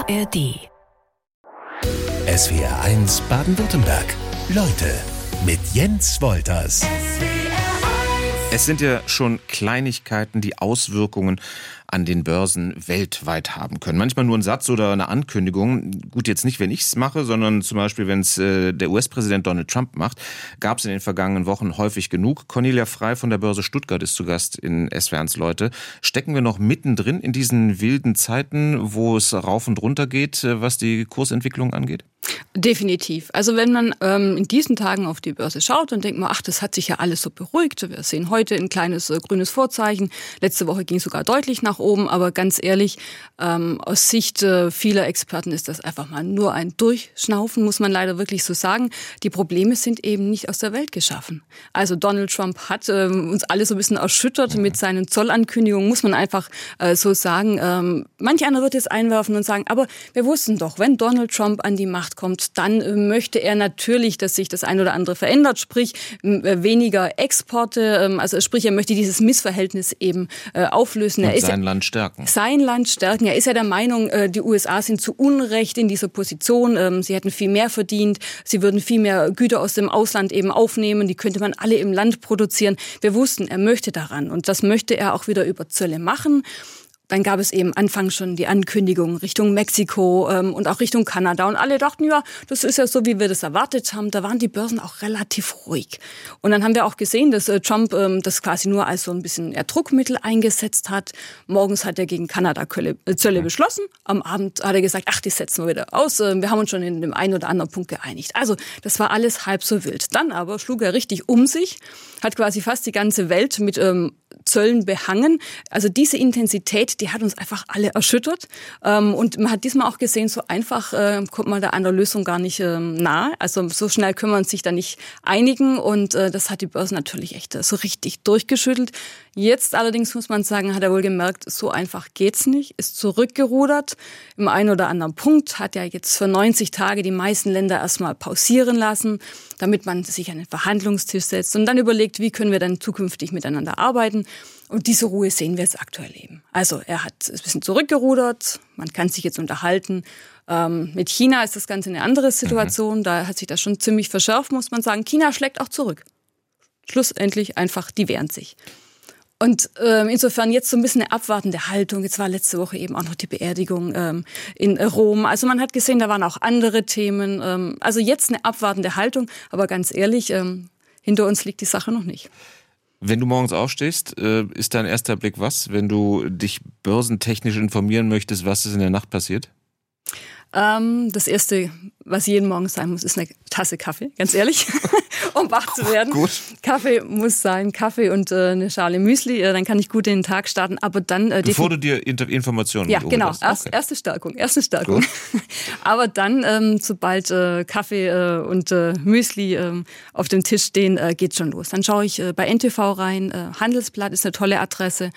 ARD. SWR1 Baden-Württemberg. Leute mit Jens Wolters. Es sind ja schon Kleinigkeiten, die Auswirkungen an den Börsen weltweit haben können. Manchmal nur ein Satz oder eine Ankündigung. Gut, jetzt nicht, wenn ich es mache, sondern zum Beispiel, wenn es der US-Präsident Donald Trump macht, gab es in den vergangenen Wochen häufig genug. Cornelia Frey von der Börse Stuttgart ist zu Gast in SWR1 Leute. Stecken wir noch mittendrin in diesen wilden Zeiten, wo es rauf und runter geht, was die Kursentwicklung angeht? Definitiv. Also wenn man in diesen Tagen auf die Börse schaut und denkt man, ach, das hat sich ja alles so beruhigt. Wir sehen heute ein kleines grünes Vorzeichen. Letzte Woche ging es sogar deutlich nach oben. Aber ganz ehrlich, aus Sicht vieler Experten ist das einfach mal nur ein Durchschnaufen, muss man leider wirklich so sagen. Die Probleme sind eben nicht aus der Welt geschaffen. Also Donald Trump hat uns alle so ein bisschen erschüttert mit seinen Zollankündigungen, muss man einfach so sagen. Manch einer wird jetzt einwerfen und sagen, aber wir wussten doch, wenn Donald Trump an die Macht kommt, dann möchte er natürlich, dass sich das ein oder andere verändert, sprich weniger Exporte, also sprich er möchte dieses Missverhältnis eben auflösen. Und sein Land stärken. Sein Land stärken. Er ist ja der Meinung, die USA sind zu Unrecht in dieser Position. Sie hätten viel mehr verdient. Sie würden viel mehr Güter aus dem Ausland eben aufnehmen. Die könnte man alle im Land produzieren. Wir wussten, er möchte daran. Und das möchte er auch wieder über Zölle machen. Dann gab es eben Anfang schon die Ankündigung Richtung Mexiko und auch Richtung Kanada. Und alle dachten, ja, das ist ja so, wie wir das erwartet haben. Da waren die Börsen auch relativ ruhig. Und dann haben wir auch gesehen, dass Trump das quasi nur als so ein bisschen Druckmittel eingesetzt hat. Morgens hat er gegen Kanada Zölle beschlossen. Am Abend hat er gesagt, ach, die setzen wir wieder aus. Wir haben uns schon in dem einen oder anderen Punkt geeinigt. Also das war alles halb so wild. Dann aber schlug er richtig um sich, hat quasi fast die ganze Welt mit Zöllen behangen. Also diese Intensität, die hat uns einfach alle erschüttert. Und man hat diesmal auch gesehen, so einfach kommt man da an der Lösung gar nicht nahe. Also so schnell können wir uns sich da nicht einigen. Und das hat die Börse natürlich echt so richtig durchgeschüttelt. Jetzt allerdings muss man sagen, hat er wohl gemerkt, so einfach geht's nicht. Ist zurückgerudert. Im einen oder anderen Punkt hat er jetzt für 90 Tage die meisten Länder erstmal pausieren lassen, damit man sich an den Verhandlungstisch setzt und dann überlegt, wie können wir dann zukünftig miteinander arbeiten. Und diese Ruhe sehen wir jetzt aktuell eben. Also er hat ein bisschen zurückgerudert, man kann sich jetzt unterhalten. Mit China ist das Ganze eine andere Situation, da hat sich das schon ziemlich verschärft, muss man sagen. China schlägt auch zurück. Schlussendlich einfach, die wehren sich. Und insofern jetzt so ein bisschen eine abwartende Haltung. Jetzt war letzte Woche eben auch noch die Beerdigung in Rom. Also man hat gesehen, da waren auch andere Themen. Also jetzt eine abwartende Haltung. Aber ganz ehrlich, hinter uns liegt die Sache noch nicht. Wenn du morgens aufstehst, ist dein erster Blick was? Wenn du dich börsentechnisch informieren möchtest, was ist in der Nacht passiert? Das Erste, was jeden Morgen sein muss, ist eine Tasse Kaffee, ganz ehrlich, um wach zu werden. Gut. Kaffee muss sein, Kaffee und eine Schale Müsli, dann kann ich gut in den Tag starten. Aber dann bevor du dir Informationen ja, genau, okay. Erste Stärkung. Aber dann, sobald Kaffee und Müsli auf dem Tisch stehen, geht's schon los. Dann schaue ich bei NTV rein. Handelsblatt ist eine tolle Adresse.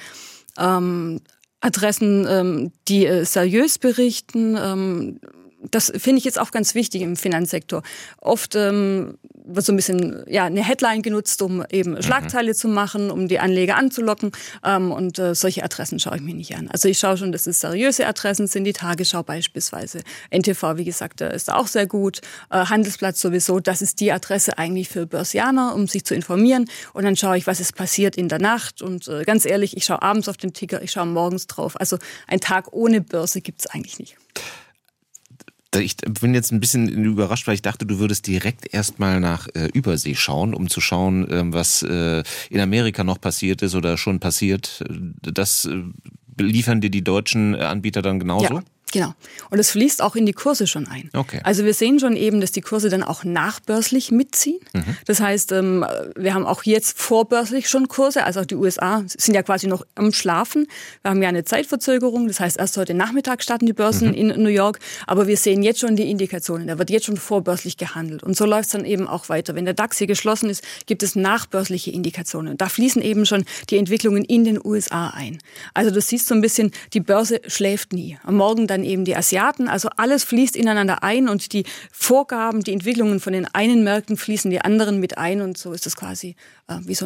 Adressen, die seriös berichten. Das finde ich jetzt auch ganz wichtig im Finanzsektor. Oft wird so ein bisschen eine Headline genutzt, um eben Schlagzeile zu machen, um die Anleger anzulocken. Und solche Adressen schaue ich mir nicht an. Also ich schaue schon, dass es seriöse Adressen sind, die Tagesschau beispielsweise. NTV, wie gesagt, ist auch sehr gut. Handelsblatt sowieso, das ist die Adresse eigentlich für Börsianer, um sich zu informieren. Und dann schaue ich, was ist passiert in der Nacht. Und ganz ehrlich, ich schaue abends auf den Ticker, ich schaue morgens drauf. Also ein Tag ohne Börse gibt's eigentlich nicht. Ich bin jetzt ein bisschen überrascht, weil ich dachte, du würdest direkt erstmal nach Übersee schauen, um zu schauen, was in Amerika noch passiert ist oder schon passiert. Das liefern dir die deutschen Anbieter dann genauso? Ja. Genau. Und es fließt auch in die Kurse schon ein. Okay. Also wir sehen schon eben, dass die Kurse dann auch nachbörslich mitziehen. Das heißt, wir haben auch jetzt vorbörslich schon Kurse. Also auch die USA sind ja quasi noch am Schlafen. Wir haben ja eine Zeitverzögerung. Das heißt, erst heute Nachmittag starten die Börsen in New York. Aber wir sehen jetzt schon die Indikationen. Da wird jetzt schon vorbörslich gehandelt. Und so läuft es dann eben auch weiter. Wenn der DAX hier geschlossen ist, gibt es nachbörsliche Indikationen. Da fließen eben schon die Entwicklungen in den USA ein. Also du siehst so ein bisschen, die Börse schläft nie. Am Morgen dann eben die Asiaten. Also alles fließt ineinander ein und die Vorgaben, die Entwicklungen von den einen Märkten fließen die anderen mit ein und so ist das quasi wie so ein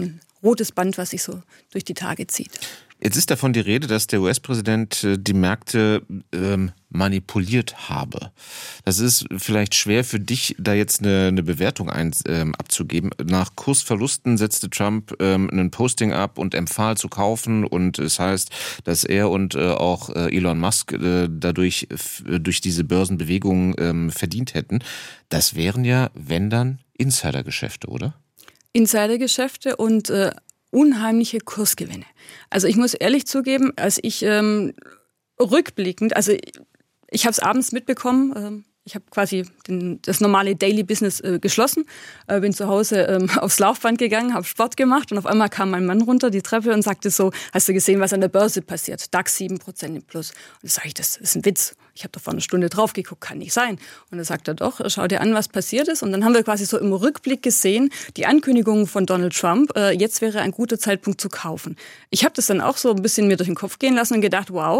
rotes Band, was sich so durch die Tage zieht. Jetzt ist davon die Rede, dass der US-Präsident die Märkte manipuliert habe. Das ist vielleicht schwer für dich, da jetzt eine Bewertung abzugeben. Nach Kursverlusten setzte Trump ein Posting ab und empfahl zu kaufen. Und es heißt, dass er und auch Elon Musk dadurch durch diese Börsenbewegungen verdient hätten. Das wären ja, wenn dann, Insidergeschäfte, oder? Insidergeschäfte und unheimliche Kursgewinne. Also ich muss ehrlich zugeben, als ich rückblickend, also ich habe es abends mitbekommen, ich habe quasi das normale Daily Business geschlossen, bin zu Hause aufs Laufband gegangen, habe Sport gemacht und auf einmal kam mein Mann runter die Treppe und sagte so, hast du gesehen, was an der Börse passiert? DAX 7% im Plus. Und da sage ich, das ist ein Witz. Ich habe da vor einer Stunde drauf geguckt, kann nicht sein. Und dann sagt er doch, schau dir an, was passiert ist. Und dann haben wir quasi so im Rückblick gesehen, die Ankündigung von Donald Trump, jetzt wäre ein guter Zeitpunkt zu kaufen. Ich habe das dann auch so ein bisschen mir durch den Kopf gehen lassen und gedacht, wow,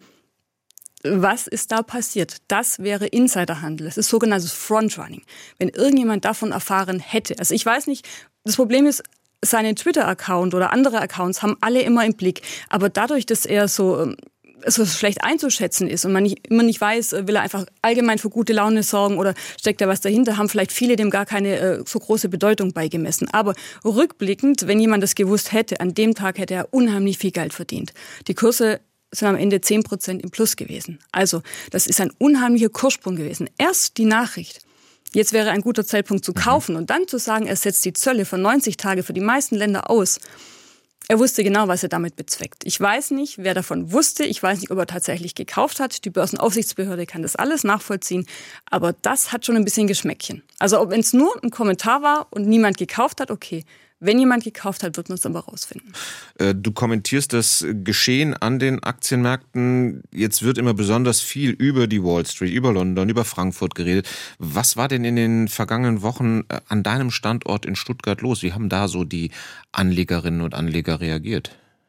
was ist da passiert? Das wäre Insiderhandel. Das ist sogenanntes Frontrunning. Wenn irgendjemand davon erfahren hätte. Also ich weiß nicht, das Problem ist, seinen Twitter-Account oder andere Accounts haben alle immer im Blick. Aber dadurch, dass er so schlecht einzuschätzen ist und man immer nicht weiß, will er einfach allgemein für gute Laune sorgen oder steckt da was dahinter, haben vielleicht viele dem gar keine so große Bedeutung beigemessen. Aber rückblickend, wenn jemand das gewusst hätte, an dem Tag hätte er unheimlich viel Geld verdient. Die Kurse sind am Ende 10% im Plus gewesen. Also das ist ein unheimlicher Kurssprung gewesen. Erst die Nachricht, jetzt wäre ein guter Zeitpunkt zu kaufen und dann zu sagen, er setzt die Zölle für 90 Tage für die meisten Länder aus. Er wusste genau, was er damit bezweckt. Ich weiß nicht, wer davon wusste. Ich weiß nicht, ob er tatsächlich gekauft hat. Die Börsenaufsichtsbehörde kann das alles nachvollziehen. Aber das hat schon ein bisschen Geschmäckchen. Also wenn es nur ein Kommentar war und niemand gekauft hat, okay. Wenn jemand gekauft hat, wird man es aber rausfinden. Du kommentierst das Geschehen an den Aktienmärkten. Jetzt wird immer besonders viel über die Wall Street, über London, über Frankfurt geredet. Was war denn in den vergangenen Wochen an deinem Standort in Stuttgart los? Wie haben da so die Anlegerinnen und Anleger reagiert?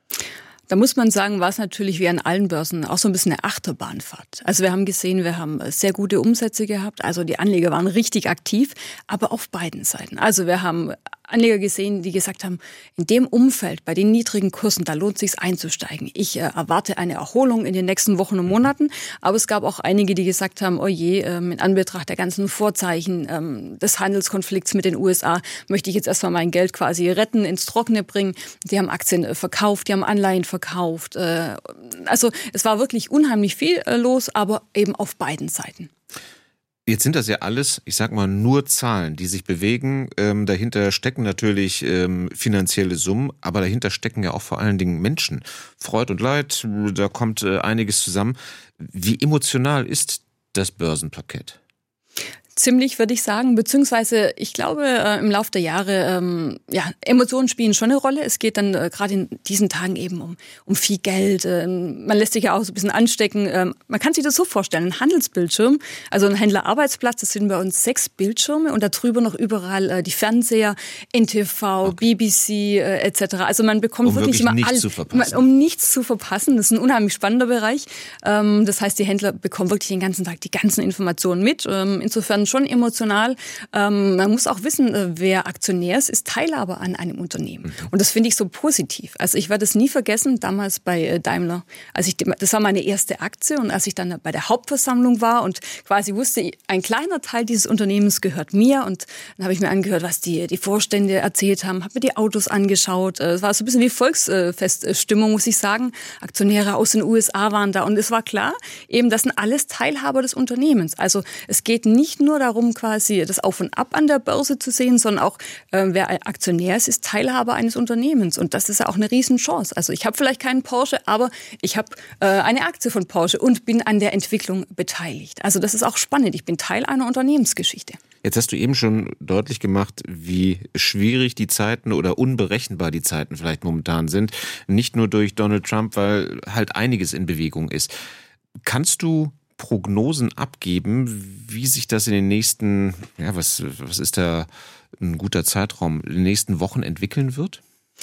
Da muss man sagen, war es natürlich wie an allen Börsen auch so ein bisschen eine Achterbahnfahrt. Also wir haben gesehen, wir haben sehr gute Umsätze gehabt. Also die Anleger waren richtig aktiv, aber auf beiden Seiten. Also wir haben Anleger gesehen, die gesagt haben, in dem Umfeld, bei den niedrigen Kursen, da lohnt es sich einzusteigen. Ich erwarte eine Erholung in den nächsten Wochen und Monaten. Aber es gab auch einige, die gesagt haben, oh je, in Anbetracht der ganzen Vorzeichen des Handelskonflikts mit den USA möchte ich jetzt erstmal mein Geld quasi retten, ins Trockene bringen. Die haben Aktien verkauft, die haben Anleihen verkauft. Also es war wirklich unheimlich viel los, aber eben auf beiden Seiten. Jetzt sind das ja alles, ich sag mal, nur Zahlen, die sich bewegen. Dahinter stecken natürlich finanzielle Summen, aber dahinter stecken ja auch vor allen Dingen Menschen. Freud und Leid, da kommt einiges zusammen. Wie emotional ist das Börsenparkett? Ziemlich, würde ich sagen, beziehungsweise ich glaube, im Laufe der Jahre, Emotionen spielen schon eine Rolle. Es geht dann gerade in diesen Tagen eben um viel Geld. Man lässt sich ja auch so ein bisschen anstecken. Man kann sich das so vorstellen, ein Handelsbildschirm, also ein Händlerarbeitsplatz, das sind bei uns 6 Bildschirme und da drüber noch überall die Fernseher, NTV, BBC etc. Also man bekommt wirklich immer alles, um nichts zu verpassen. Das ist ein unheimlich spannender Bereich. Das heißt, die Händler bekommen wirklich den ganzen Tag die ganzen Informationen mit. Insofern schon emotional. Man muss auch wissen, wer Aktionär ist Teilhaber an einem Unternehmen. Und das finde ich so positiv. Also ich werde es nie vergessen, damals bei Daimler, das war meine erste Aktie und als ich dann bei der Hauptversammlung war und quasi wusste, ein kleiner Teil dieses Unternehmens gehört mir und dann habe ich mir angehört, was die Vorstände erzählt haben, habe mir die Autos angeschaut. Es war so ein bisschen wie Volksfeststimmung, muss ich sagen. Aktionäre aus den USA waren da und es war klar, eben das sind alles Teilhaber des Unternehmens. Also es geht nicht nur darum, quasi das Auf und Ab an der Börse zu sehen, sondern auch, wer Aktionär ist Teilhaber eines Unternehmens. Und das ist ja auch eine Riesenchance. Also ich habe vielleicht keinen Porsche, aber ich habe eine Aktie von Porsche und bin an der Entwicklung beteiligt. Also das ist auch spannend. Ich bin Teil einer Unternehmensgeschichte. Jetzt hast du eben schon deutlich gemacht, wie schwierig die Zeiten oder unberechenbar die Zeiten vielleicht momentan sind. Nicht nur durch Donald Trump, weil halt einiges in Bewegung ist. Kannst du Prognosen abgeben, wie sich das in den nächsten, was ist da ein guter Zeitraum, in den nächsten Wochen entwickeln wird?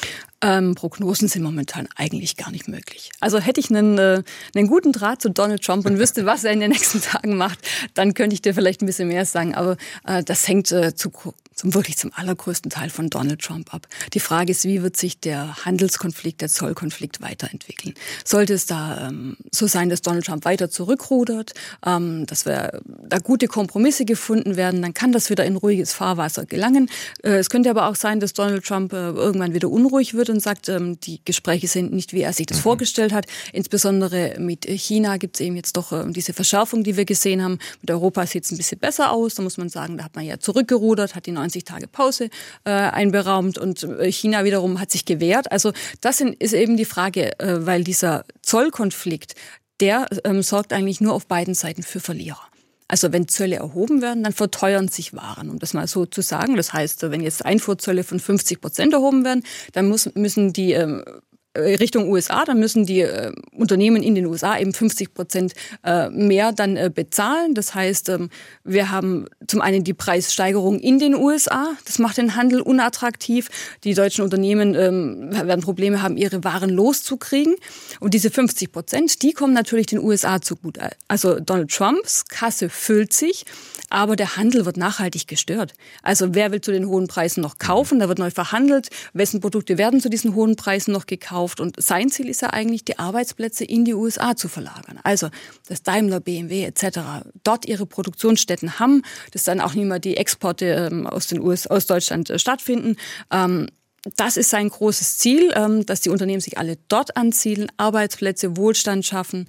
Prognosen sind momentan eigentlich gar nicht möglich. Also hätte ich einen guten Draht zu Donald Trump und wüsste, was er in den nächsten Tagen macht, dann könnte ich dir vielleicht ein bisschen mehr sagen. Aber das hängt zu wirklich zum allergrößten Teil von Donald Trump ab. Die Frage ist, wie wird sich der Handelskonflikt, der Zollkonflikt weiterentwickeln? Sollte es da so sein, dass Donald Trump weiter zurückrudert, dass da gute Kompromisse gefunden werden, dann kann das wieder in ruhiges Fahrwasser gelangen. Es könnte aber auch sein, dass Donald Trump irgendwann wieder unruhig wird und sagt, die Gespräche sind nicht, wie er sich das vorgestellt hat. Insbesondere mit China gibt es eben jetzt doch diese Verschärfung, die wir gesehen haben. Mit Europa sieht es ein bisschen besser aus. Da muss man sagen, da hat man ja zurückgerudert, hat die 90 Tage Pause einberaumt und China wiederum hat sich gewehrt. Also das ist eben die Frage, weil dieser Zollkonflikt, der sorgt eigentlich nur auf beiden Seiten für Verlierer. Also wenn Zölle erhoben werden, dann verteuern sich Waren, um das mal so zu sagen. Das heißt, wenn jetzt Einfuhrzölle von 50% erhoben werden, dann müssen die Richtung USA, dann müssen die Unternehmen in den USA eben 50% mehr dann bezahlen. Das heißt, wir haben zum einen die Preissteigerung in den USA. Das macht den Handel unattraktiv. Die deutschen Unternehmen werden Probleme haben, ihre Waren loszukriegen. Und diese 50%, die kommen natürlich den USA zugute. Also Donald Trumps Kasse füllt sich, aber der Handel wird nachhaltig gestört. Also wer will zu den hohen Preisen noch kaufen? Da wird neu verhandelt. Wessen Produkte werden zu diesen hohen Preisen noch gekauft? Und sein Ziel ist ja eigentlich, die Arbeitsplätze in die USA zu verlagern. Also, dass Daimler, BMW etc. dort ihre Produktionsstätten haben, dass dann auch nicht mehr die Exporte aus Deutschland stattfinden. Das ist sein großes Ziel, dass die Unternehmen sich alle dort ansiedeln, Arbeitsplätze, Wohlstand schaffen.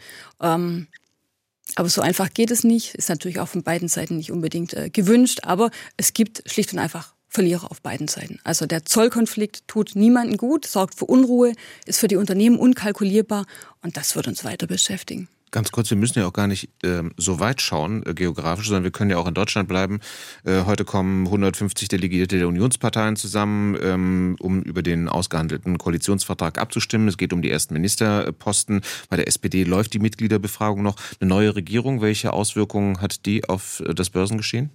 Aber so einfach geht es nicht. Ist natürlich auch von beiden Seiten nicht unbedingt gewünscht. Aber es gibt schlicht und einfach Verlierer auf beiden Seiten. Also der Zollkonflikt tut niemandem gut, sorgt für Unruhe, ist für die Unternehmen unkalkulierbar und das wird uns weiter beschäftigen. Ganz kurz, wir müssen ja auch gar nicht so weit schauen, geografisch, sondern wir können ja auch in Deutschland bleiben. Heute kommen 150 Delegierte der Unionsparteien zusammen, um über den ausgehandelten Koalitionsvertrag abzustimmen. Es geht um die ersten Ministerposten. Bei der SPD läuft die Mitgliederbefragung noch. Eine neue Regierung, welche Auswirkungen hat die auf das Börsengeschehen?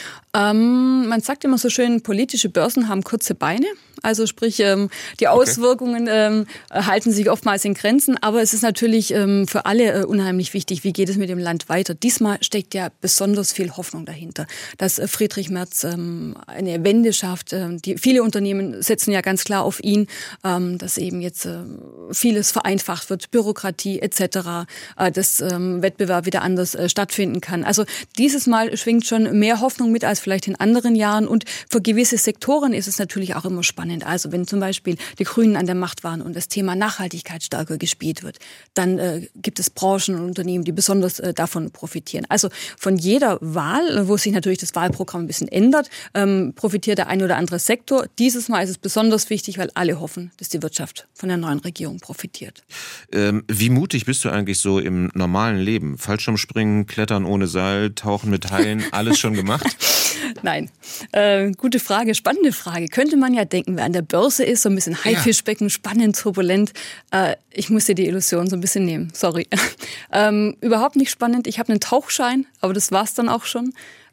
Man sagt immer so schön, politische Börsen haben kurze Beine. Also sprich, die Auswirkungen halten sich oftmals in Grenzen. Aber es ist natürlich für alle unheimlich wichtig, wie geht es mit dem Land weiter. Diesmal steckt ja besonders viel Hoffnung dahinter, dass Friedrich Merz eine Wende schafft. Viele Unternehmen setzen ja ganz klar auf ihn, dass eben jetzt vieles vereinfacht wird, Bürokratie etc., dass Wettbewerb wieder anders stattfinden kann. Also dieses Mal schwingt schon mehr Hoffnung mit als vielleicht in anderen Jahren. Und für gewisse Sektoren ist es natürlich auch immer spannend. Also wenn zum Beispiel die Grünen an der Macht waren und das Thema Nachhaltigkeit stärker gespielt wird, dann gibt es Branchen und Unternehmen, die besonders davon profitieren. Also von jeder Wahl, wo sich natürlich das Wahlprogramm ein bisschen ändert, profitiert der ein oder andere Sektor. Dieses Mal ist es besonders wichtig, weil alle hoffen, dass die Wirtschaft von der neuen Regierung profitiert. Wie mutig bist du eigentlich so im normalen Leben? Fallschirmspringen, Klettern ohne Seil, Tauchen mit Haien, alles schon gemacht? Nein. Gute Frage, spannende Frage. Könnte man ja denken, wer an der Börse ist, so ein bisschen Haifischbecken, spannend, turbulent. Ich muss dir die Illusion so ein bisschen nehmen, sorry. Überhaupt nicht spannend. Ich habe einen Tauchschein, aber das war's dann auch schon.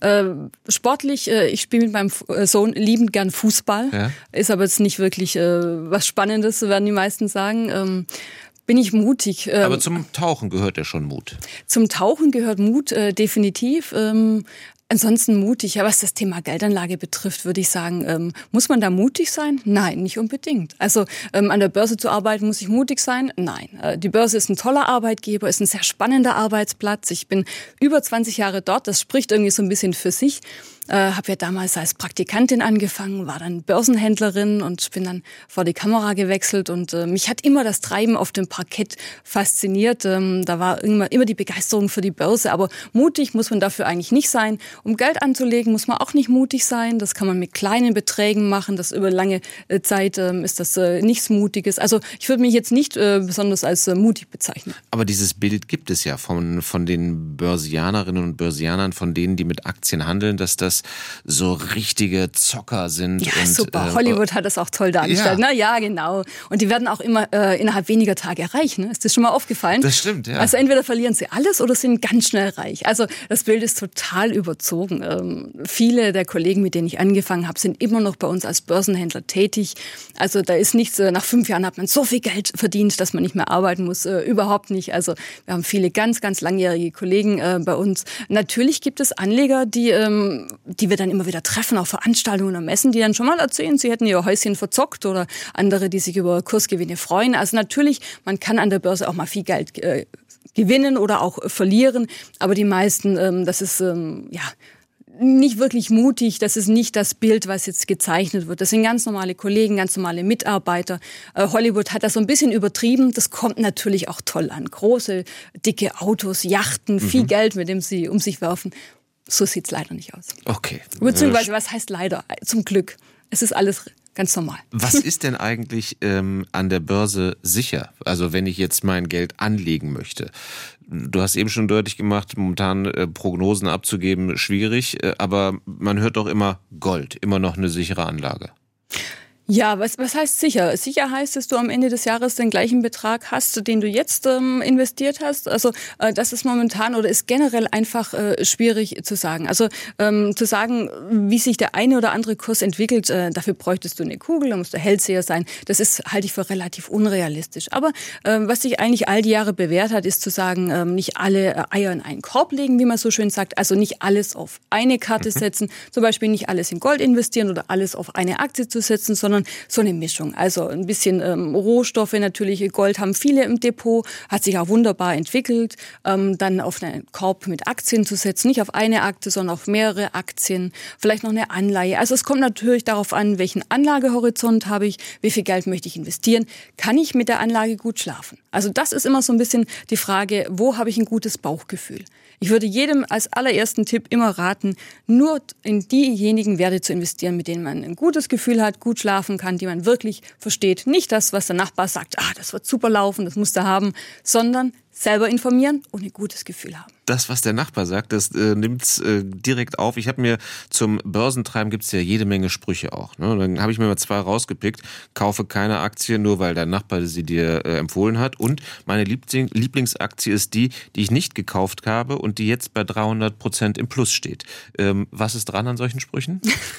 Sportlich, ich spiele mit meinem Sohn liebend gern Fußball. Ja. Ist aber jetzt nicht wirklich was Spannendes, werden die meisten sagen. Bin ich mutig. Aber zum Tauchen gehört ja schon Mut. Zum Tauchen gehört Mut, definitiv. Ansonsten mutig. Ja, was das Thema Geldanlage betrifft, würde ich sagen, muss man da mutig sein? Nein, nicht unbedingt. Also an der Börse zu arbeiten, muss ich mutig sein? Nein. Die Börse ist ein toller Arbeitgeber, ist ein sehr spannender Arbeitsplatz. Ich bin über 20 Jahre dort. Das spricht irgendwie so ein bisschen für sich. Habe ja damals als Praktikantin angefangen, war dann Börsenhändlerin und bin dann vor die Kamera gewechselt und mich hat immer das Treiben auf dem Parkett fasziniert. Da war immer die Begeisterung für die Börse, aber mutig muss man dafür eigentlich nicht sein. Um Geld anzulegen, muss man auch nicht mutig sein. Das kann man mit kleinen Beträgen machen. Das über lange Zeit ist das nichts Mutiges. Also ich würde mich jetzt nicht besonders als mutig bezeichnen. Aber dieses Bild gibt es ja von den Börsianerinnen und Börsianern, von denen, die mit Aktien handeln, dass das so richtige Zocker sind. Ja, und, super. Hollywood hat das auch toll dargestellt. Ja. Na ja, genau. Und die werden auch immer innerhalb weniger Tage reich. Ne? Ist das schon mal aufgefallen? Das stimmt, ja. Also entweder verlieren sie alles oder sind ganz schnell reich. Also das Bild ist total überzogen. Viele der Kollegen, mit denen ich angefangen habe, sind immer noch bei uns als Börsenhändler tätig. Also da ist nichts, nach 5 Jahren hat man so viel Geld verdient, dass man nicht mehr arbeiten muss. Überhaupt nicht. Also wir haben viele ganz, ganz langjährige Kollegen bei uns. Natürlich gibt es Anleger, die die wir dann immer wieder treffen, auf Veranstaltungen und Messen, die dann schon mal erzählen, sie hätten ihr Häuschen verzockt oder andere, die sich über Kursgewinne freuen. Also natürlich, man kann an der Börse auch mal viel Geld gewinnen oder auch verlieren, aber die meisten, das ist nicht wirklich mutig, das ist nicht das Bild, was jetzt gezeichnet wird. Das sind ganz normale Kollegen, ganz normale Mitarbeiter. Hollywood hat das so ein bisschen übertrieben. Das kommt natürlich auch toll an. Große, dicke Autos, Yachten, viel Geld, mit dem sie um sich werfen. So sieht's leider nicht aus. Okay. Beziehungsweise, was heißt leider? Zum Glück. Es ist alles ganz normal. Was ist denn eigentlich an der Börse sicher? Also wenn ich jetzt mein Geld anlegen möchte. Du hast eben schon deutlich gemacht, momentan Prognosen abzugeben, schwierig. Aber man hört doch immer Gold, immer noch eine sichere Anlage. Ja, was heißt sicher? Sicher heißt, dass du am Ende des Jahres den gleichen Betrag hast, den du jetzt investiert hast. Also das ist momentan oder ist generell einfach schwierig zu sagen. Also zu sagen, wie sich der eine oder andere Kurs entwickelt, dafür bräuchtest du eine Kugel, da musst du Hellseher sein. Das halte ich für relativ unrealistisch. Aber was sich eigentlich all die Jahre bewährt hat, ist zu sagen, nicht alle Eier in einen Korb legen, wie man so schön sagt. Also nicht alles auf eine Karte setzen, zum Beispiel nicht alles in Gold investieren oder alles auf eine Aktie zu setzen, sondern so eine Mischung. Also ein bisschen Rohstoffe natürlich. Gold haben viele im Depot, hat sich auch wunderbar entwickelt. Dann auf einen Korb mit Aktien zu setzen, nicht auf eine Aktie, sondern auf mehrere Aktien. Vielleicht noch eine Anleihe. Also es kommt natürlich darauf an, welchen Anlagehorizont habe ich, wie viel Geld möchte ich investieren. Kann ich mit der Anlage gut schlafen? Also das ist immer so ein bisschen die Frage, wo habe ich ein gutes Bauchgefühl? Ich würde jedem als allerersten Tipp immer raten, nur in diejenigen Werte zu investieren, mit denen man ein gutes Gefühl hat, gut schlafen kann, die man wirklich versteht. Nicht das, was der Nachbar sagt, das wird super laufen, das musst du haben, sondern selber informieren und ein gutes Gefühl haben. Das, was der Nachbar sagt, das nimmt's direkt auf. Ich habe mir zum Börsentreiben gibt's ja jede Menge Sprüche auch. Ne? Dann habe ich mir mal 2 rausgepickt. Kaufe keine Aktie, nur weil dein Nachbar sie dir empfohlen hat. Und meine Lieblingsaktie ist die ich nicht gekauft habe und die jetzt bei 300% im Plus steht. Was ist dran an solchen Sprüchen?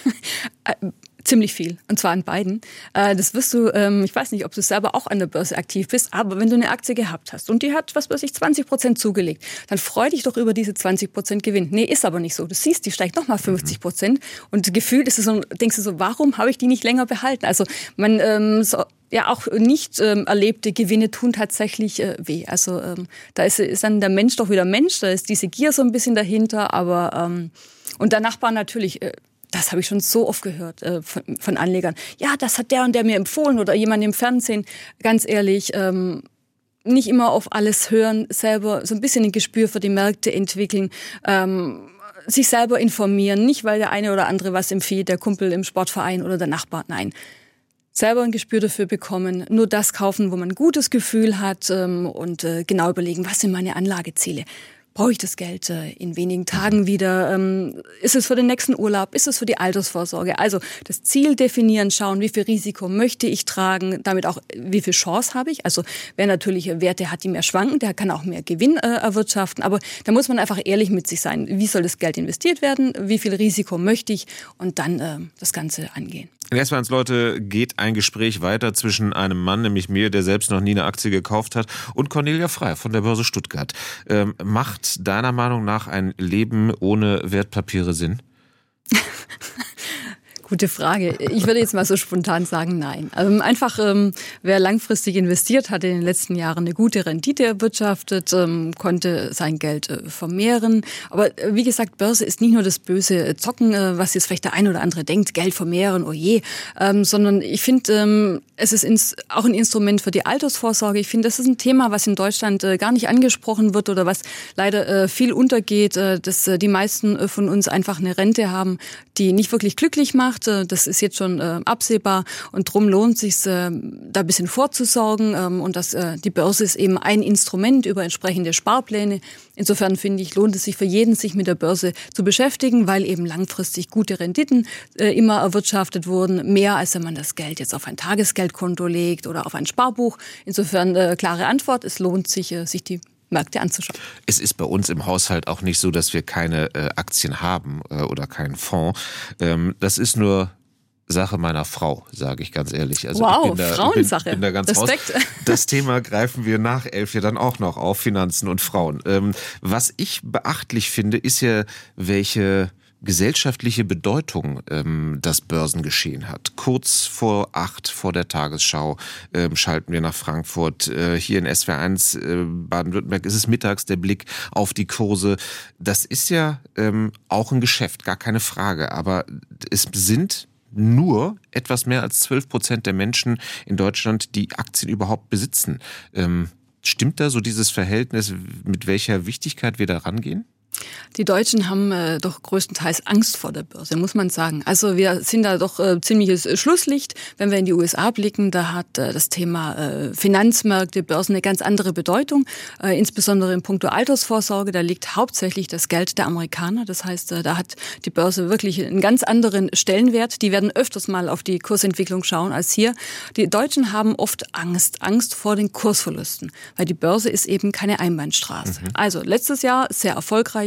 Ziemlich viel, und zwar an beiden. Das wirst du, ich weiß nicht, ob du selber auch an der Börse aktiv bist, aber wenn du eine Aktie gehabt hast und die hat, 20% zugelegt, dann freu dich doch über diese 20% Gewinn. Nee, ist aber nicht so. Du siehst, die steigt nochmal 50% und gefühlt ist es so, denkst du so, warum habe ich die nicht länger behalten? Also man auch nicht erlebte Gewinne tun tatsächlich weh. Also da ist dann der Mensch doch wieder Mensch, da ist diese Gier so ein bisschen dahinter, aber und der Nachbar natürlich. Das habe ich schon so oft gehört von Anlegern. Ja, das hat der und der mir empfohlen oder jemand im Fernsehen. Ganz ehrlich, nicht immer auf alles hören, selber so ein bisschen ein Gespür für die Märkte entwickeln, sich selber informieren. Nicht, weil der eine oder andere was empfiehlt, der Kumpel im Sportverein oder der Nachbar. Nein. Selber ein Gespür dafür bekommen, nur das kaufen, wo man ein gutes Gefühl hat und genau überlegen, was sind meine Anlageziele. Brauche ich das Geld in wenigen Tagen wieder? Ist es für den nächsten Urlaub? Ist es für die Altersvorsorge? Also das Ziel definieren, schauen, wie viel Risiko möchte ich tragen, damit auch, wie viel Chance habe ich? Also wer natürlich Werte hat, die mehr schwanken, der kann auch mehr Gewinn erwirtschaften. Aber da muss man einfach ehrlich mit sich sein. Wie soll das Geld investiert werden? Wie viel Risiko möchte ich? Und dann das Ganze angehen. Erstmal, Leute, geht ein Gespräch weiter zwischen einem Mann, nämlich mir, der selbst noch nie eine Aktie gekauft hat, und Cornelia Frey von der Börse Stuttgart. Macht deiner Meinung nach ein Leben ohne Wertpapiere Sinn? Gute Frage. Ich würde jetzt mal so spontan sagen, nein. Einfach, wer langfristig investiert, hat in den letzten Jahren eine gute Rendite erwirtschaftet, konnte sein Geld vermehren. Aber wie gesagt, Börse ist nicht nur das böse Zocken, was jetzt vielleicht der ein oder andere denkt, Geld vermehren, oh je, sondern ich finde, es ist auch ein Instrument für die Altersvorsorge. Ich finde, das ist ein Thema, was in Deutschland gar nicht angesprochen wird oder was leider viel untergeht, dass die meisten von uns einfach eine Rente haben, die nicht wirklich glücklich macht. Das ist jetzt schon absehbar und drum lohnt es sich, da ein bisschen vorzusorgen. Und die Börse ist eben ein Instrument über entsprechende Sparpläne. Insofern finde ich, lohnt es sich für jeden, sich mit der Börse zu beschäftigen, weil eben langfristig gute Renditen immer erwirtschaftet wurden. Mehr, als wenn man das Geld jetzt auf ein Tagesgeldkonto legt oder auf ein Sparbuch. Insofern klare Antwort, es lohnt sich, sich die Märkte anzuschauen. Es ist bei uns im Haushalt auch nicht so, dass wir keine Aktien haben oder keinen Fonds. Das ist nur Sache meiner Frau, sage ich ganz ehrlich. Also wow, Frauensache. Bin da ganz Respekt. raus. Das Thema greifen wir nach 11 ja dann auch noch auf, Finanzen und Frauen. Was ich beachtlich finde, ist ja, welche gesellschaftliche Bedeutung das Börsengeschehen hat. Kurz vor 8 vor der Tagesschau schalten wir nach Frankfurt. Hier in SWR1 Baden-Württemberg ist es mittags der Blick auf die Kurse. Das ist ja auch ein Geschäft, gar keine Frage. Aber es sind nur etwas mehr als 12% der Menschen in Deutschland, die Aktien überhaupt besitzen. Stimmt da so dieses Verhältnis, mit welcher Wichtigkeit wir da rangehen? Die Deutschen haben doch größtenteils Angst vor der Börse, muss man sagen. Also wir sind da doch ziemliches Schlusslicht. Wenn wir in die USA blicken, da hat das Thema Finanzmärkte, Börsen eine ganz andere Bedeutung. Insbesondere in puncto Altersvorsorge, da liegt hauptsächlich das Geld der Amerikaner. Das heißt, da hat die Börse wirklich einen ganz anderen Stellenwert. Die werden öfters mal auf die Kursentwicklung schauen als hier. Die Deutschen haben oft Angst vor den Kursverlusten, weil die Börse ist eben keine Einbahnstraße. Also letztes Jahr sehr erfolgreich.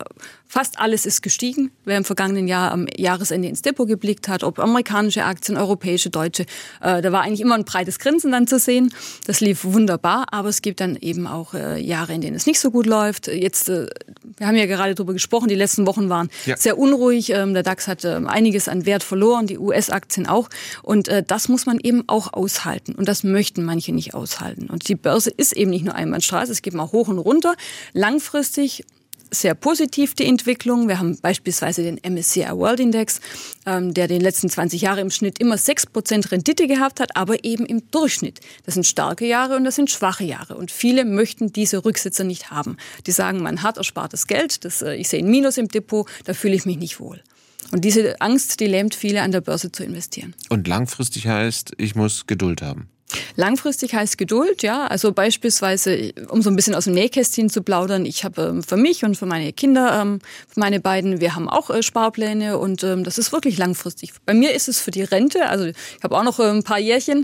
Fast alles ist gestiegen. Wer im vergangenen Jahr am Jahresende ins Depot geblickt hat, ob amerikanische Aktien, europäische, deutsche, da war eigentlich immer ein breites Grinsen dann zu sehen. Das lief wunderbar, aber es gibt dann eben auch Jahre, in denen es nicht so gut läuft. Jetzt, wir haben ja gerade darüber gesprochen, die letzten Wochen waren sehr unruhig. Der DAX hat einiges an Wert verloren, die US-Aktien auch. Und das muss man eben auch aushalten. Und das möchten manche nicht aushalten. Und die Börse ist eben nicht nur Einbahnstraße, es geht mal hoch und runter. Langfristig sehr positiv die Entwicklung. Wir haben beispielsweise den MSCI World Index, der den letzten 20 Jahre im Schnitt immer 6% Rendite gehabt hat, aber eben im Durchschnitt. Das sind starke Jahre und das sind schwache Jahre. Und viele möchten diese Rücksetzer nicht haben. Die sagen, man hat erspartes Geld, ich sehe ein Minus im Depot, da fühle ich mich nicht wohl. Und diese Angst, die lähmt viele, an der Börse zu investieren. Und langfristig heißt, ich muss Geduld haben. Langfristig heißt Geduld, ja. Also beispielsweise, um so ein bisschen aus dem Nähkästchen zu plaudern, ich habe für mich und für meine Kinder, für meine beiden, wir haben auch Sparpläne und das ist wirklich langfristig. Bei mir ist es für die Rente, also ich habe auch noch ein paar Jährchen,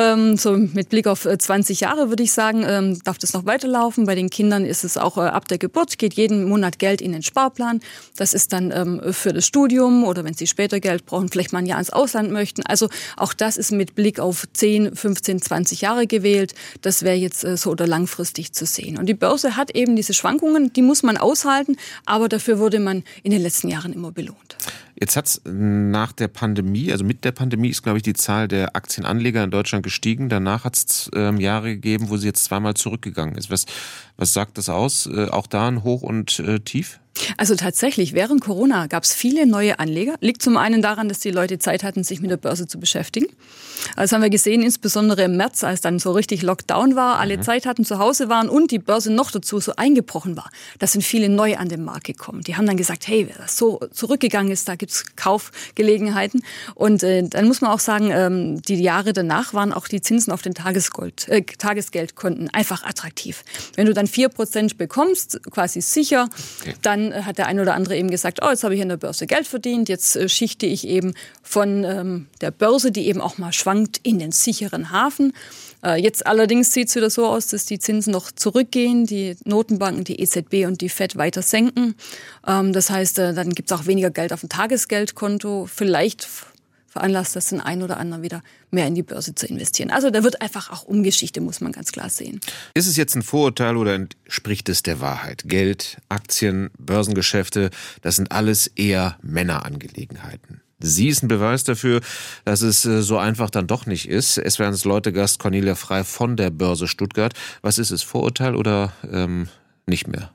so mit Blick auf 20 Jahre würde ich sagen, darf das noch weiterlaufen. Bei den Kindern ist es auch ab der Geburt, geht jeden Monat Geld in den Sparplan. Das ist dann für das Studium oder wenn sie später Geld brauchen, vielleicht mal ein Jahr ins Ausland möchten. Also auch das ist mit Blick auf 10, 15, 20 Jahre gewählt. Das wäre jetzt so oder langfristig zu sehen. Und die Börse hat eben diese Schwankungen, die muss man aushalten, aber dafür wurde man in den letzten Jahren immer belohnt. Jetzt hat es nach der Pandemie, also mit der Pandemie ist, glaube ich, die Zahl der Aktienanleger in Deutschland gestiegen. Danach hat es Jahre gegeben, wo sie jetzt zweimal zurückgegangen ist. Was sagt das aus? Auch da ein Hoch und Tief? Also tatsächlich, während Corona gab es viele neue Anleger. Liegt zum einen daran, dass die Leute Zeit hatten, sich mit der Börse zu beschäftigen. Das haben wir gesehen, insbesondere im März, als dann so richtig Lockdown war, alle Zeit hatten, zu Hause waren und die Börse noch dazu so eingebrochen war. Da sind viele neu an den Markt gekommen. Die haben dann gesagt, hey, wer das so zurückgegangen ist, da gibt's Kaufgelegenheiten. Und dann muss man auch sagen, die Jahre danach waren auch die Zinsen auf den Tagesgeldkonten einfach attraktiv. Wenn du dann 4% bekommst, quasi sicher, dann hat der ein oder andere eben gesagt, oh, jetzt habe ich an der Börse Geld verdient, jetzt schichte ich eben von der Börse, die eben auch mal schwankt, in den sicheren Hafen. Jetzt allerdings sieht es wieder so aus, dass die Zinsen noch zurückgehen, die Notenbanken, die EZB und die FED weiter senken. Das heißt, dann gibt es auch weniger Geld auf dem Tagesgeldkonto. Vielleicht veranlasst das den einen oder anderen wieder mehr in die Börse zu investieren. Also da wird einfach auch Umgeschichte, muss man ganz klar sehen. Ist es jetzt ein Vorurteil oder entspricht es der Wahrheit? Geld, Aktien, Börsengeschäfte, das sind alles eher Männerangelegenheiten. Sie ist ein Beweis dafür, dass es so einfach dann doch nicht ist. SWR1 Leute-Gast Cornelia Frey von der Börse Stuttgart. Was ist es, Vorurteil oder nicht mehr?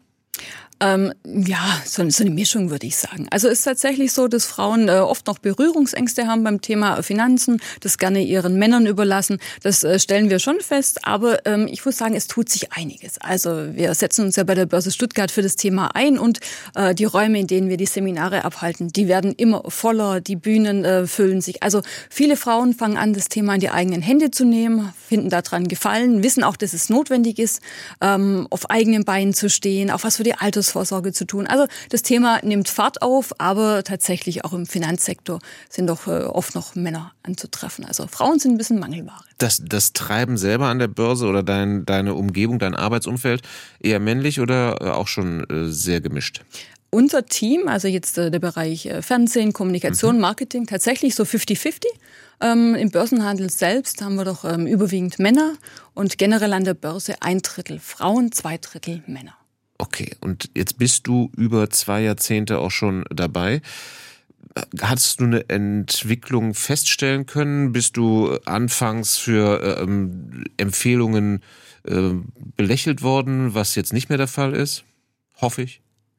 Ja, so eine Mischung würde ich sagen. Also es ist tatsächlich so, dass Frauen oft noch Berührungsängste haben beim Thema Finanzen, das gerne ihren Männern überlassen. Das stellen wir schon fest, aber ich muss sagen, es tut sich einiges. Also wir setzen uns ja bei der Börse Stuttgart für das Thema ein und die Räume, in denen wir die Seminare abhalten, die werden immer voller, die Bühnen füllen sich. Also viele Frauen fangen an, das Thema in die eigenen Hände zu nehmen, finden daran Gefallen, wissen auch, dass es notwendig ist, auf eigenen Beinen zu stehen, auch was für die Altersvorsorge zu tun. Also das Thema nimmt Fahrt auf, aber tatsächlich auch im Finanzsektor sind doch oft noch Männer anzutreffen. Also Frauen sind ein bisschen Mangelware. Das Treiben selber an der Börse oder deine Umgebung, dein Arbeitsumfeld eher männlich oder auch schon sehr gemischt? Unser Team, also jetzt der Bereich Fernsehen, Kommunikation, Marketing, tatsächlich so 50-50. Im Börsenhandel selbst haben wir doch überwiegend Männer und generell an der Börse 1/3 Frauen, 2/3 Männer. Okay, und jetzt bist du über 2 Jahrzehnte auch schon dabei. Hattest du eine Entwicklung feststellen können? Bist du anfangs für Empfehlungen belächelt worden, was jetzt nicht mehr der Fall ist? Hoffe ich.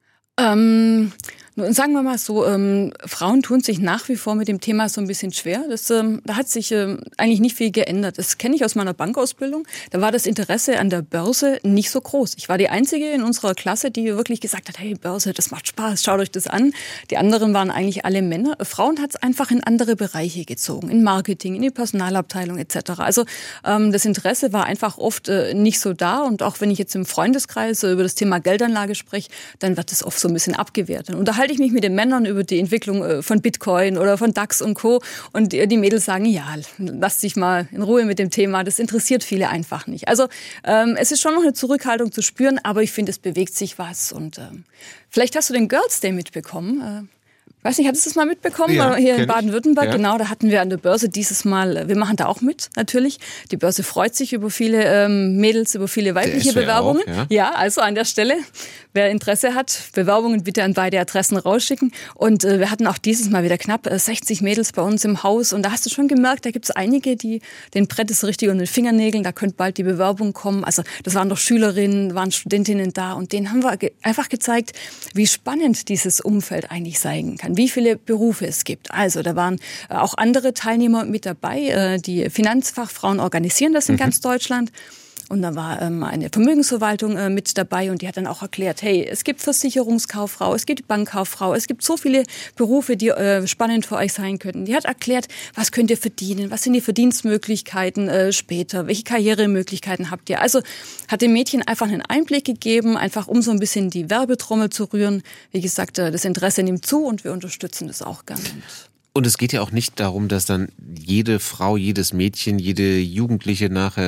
Sagen wir mal so, Frauen tun sich nach wie vor mit dem Thema so ein bisschen schwer. Da hat sich eigentlich nicht viel geändert. Das kenne ich aus meiner Bankausbildung. Da war das Interesse an der Börse nicht so groß. Ich war die Einzige in unserer Klasse, die wirklich gesagt hat, hey, Börse, das macht Spaß, schaut euch das an. Die anderen waren eigentlich alle Männer. Frauen hat es einfach in andere Bereiche gezogen, in Marketing, in die Personalabteilung etc. Also das Interesse war einfach oft nicht so da. Und auch wenn ich jetzt im Freundeskreis über das Thema Geldanlage spreche, dann wird das oft so ein bisschen abgewehrt. Dann unterhalte ich mich mit den Männern über die Entwicklung von Bitcoin oder von DAX und Co. Und die Mädels sagen, ja, lass dich mal in Ruhe mit dem Thema. Das interessiert viele einfach nicht. Also es ist schon noch eine Zurückhaltung zu spüren, aber ich finde, es bewegt sich was. Und vielleicht hast du den Girls Day mitbekommen. Weiß nicht, hattest du das mal mitbekommen? Ja, hier in Baden-Württemberg, ja. Genau, da hatten wir an der Börse dieses Mal, wir machen da auch mit, natürlich. Die Börse freut sich über viele Mädels, über viele weibliche Bewerbungen. Auch, ja, also an der Stelle, wer Interesse hat, Bewerbungen bitte an beide Adressen rausschicken. Und wir hatten auch dieses Mal wieder knapp 60 Mädels bei uns im Haus. Und da hast du schon gemerkt, da gibt es einige, die den Brett ist richtig unter den Fingernägeln, da könnte bald die Bewerbung kommen. Also das waren doch Schülerinnen, waren Studentinnen da und denen haben wir einfach gezeigt, wie spannend dieses Umfeld eigentlich sein kann, wie viele Berufe es gibt. Also da waren auch andere Teilnehmer mit dabei. Die Finanzfachfrauen organisieren das in ganz Deutschland. Und da war eine Vermögensverwaltung mit dabei und die hat dann auch erklärt, hey, es gibt Versicherungskauffrau, es gibt Bankkauffrau, es gibt so viele Berufe, die spannend für euch sein könnten. Die hat erklärt, was könnt ihr verdienen, was sind die Verdienstmöglichkeiten später, welche Karrieremöglichkeiten habt ihr. Also hat den Mädchen einfach einen Einblick gegeben, einfach um so ein bisschen die Werbetrommel zu rühren. Wie gesagt, das Interesse nimmt zu und wir unterstützen das auch gerne. Und es geht ja auch nicht darum, dass dann jede Frau, jedes Mädchen, jede Jugendliche nachher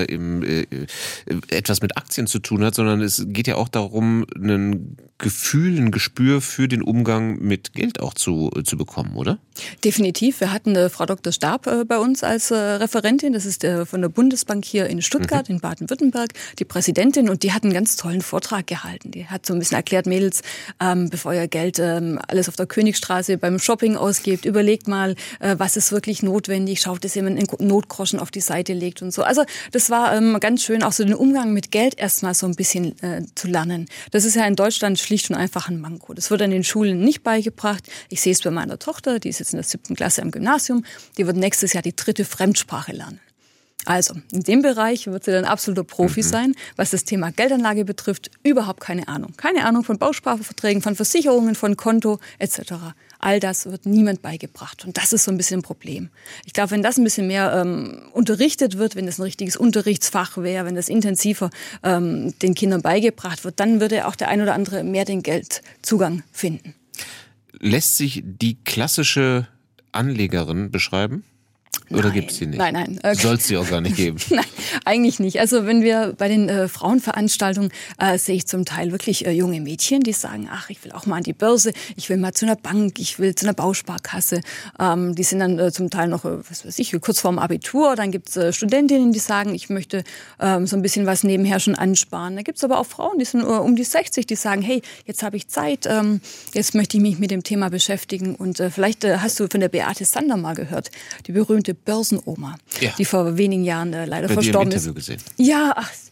etwas mit Aktien zu tun hat, sondern es geht ja auch darum, ein Gefühl, ein Gespür für den Umgang mit Geld auch zu bekommen, oder? Definitiv. Wir hatten Frau Dr. Stab bei uns als Referentin. Das ist von der Bundesbank hier in Stuttgart, in Baden-Württemberg, die Präsidentin. Und die hat einen ganz tollen Vortrag gehalten. Die hat so ein bisschen erklärt, Mädels, bevor ihr Geld alles auf der Königstraße beim Shopping ausgebt, überlegt mal, was ist wirklich notwendig, schaut, dass jemand einen Notgroschen auf die Seite legt und so. Also das war ganz schön, auch so den Umgang mit Geld erstmal so ein bisschen zu lernen. Das ist ja in Deutschland schlicht und einfach ein Manko. Das wird an den Schulen nicht beigebracht. Ich sehe es bei meiner Tochter, die ist jetzt in der 7. Klasse am Gymnasium, die wird nächstes Jahr die 3. Fremdsprache lernen. Also, in dem Bereich wird sie dann absoluter Profi sein. Was das Thema Geldanlage betrifft, überhaupt keine Ahnung. Keine Ahnung von Bausparverträgen, von Versicherungen, von Konto etc. All das wird niemand beigebracht. Und das ist so ein bisschen ein Problem. Ich glaube, wenn das ein bisschen mehr unterrichtet wird, wenn das ein richtiges Unterrichtsfach wäre, wenn das intensiver den Kindern beigebracht wird, dann würde auch der ein oder andere mehr den Geldzugang finden. Lässt sich die klassische Anlegerin beschreiben? Oder gibt es die nicht? Nein. Soll es die auch gar nicht geben? Nein, eigentlich nicht. Also wenn wir bei den Frauenveranstaltungen sehe ich zum Teil wirklich junge Mädchen, die sagen, ach, ich will auch mal an die Börse, ich will mal zu einer Bank, ich will zu einer Bausparkasse. Die sind dann zum Teil noch, was weiß ich, kurz vorm Abitur. Dann gibt es Studentinnen, die sagen, ich möchte so ein bisschen was nebenher schon ansparen. Da gibt es aber auch Frauen, die sind um die 60, die sagen, hey, jetzt habe ich Zeit, jetzt möchte ich mich mit dem Thema beschäftigen. Und vielleicht hast du von der Beate Sander mal gehört, die berühmte Börsenoma, die vor wenigen Jahren leider verstorben ist. Gesehen. Ja,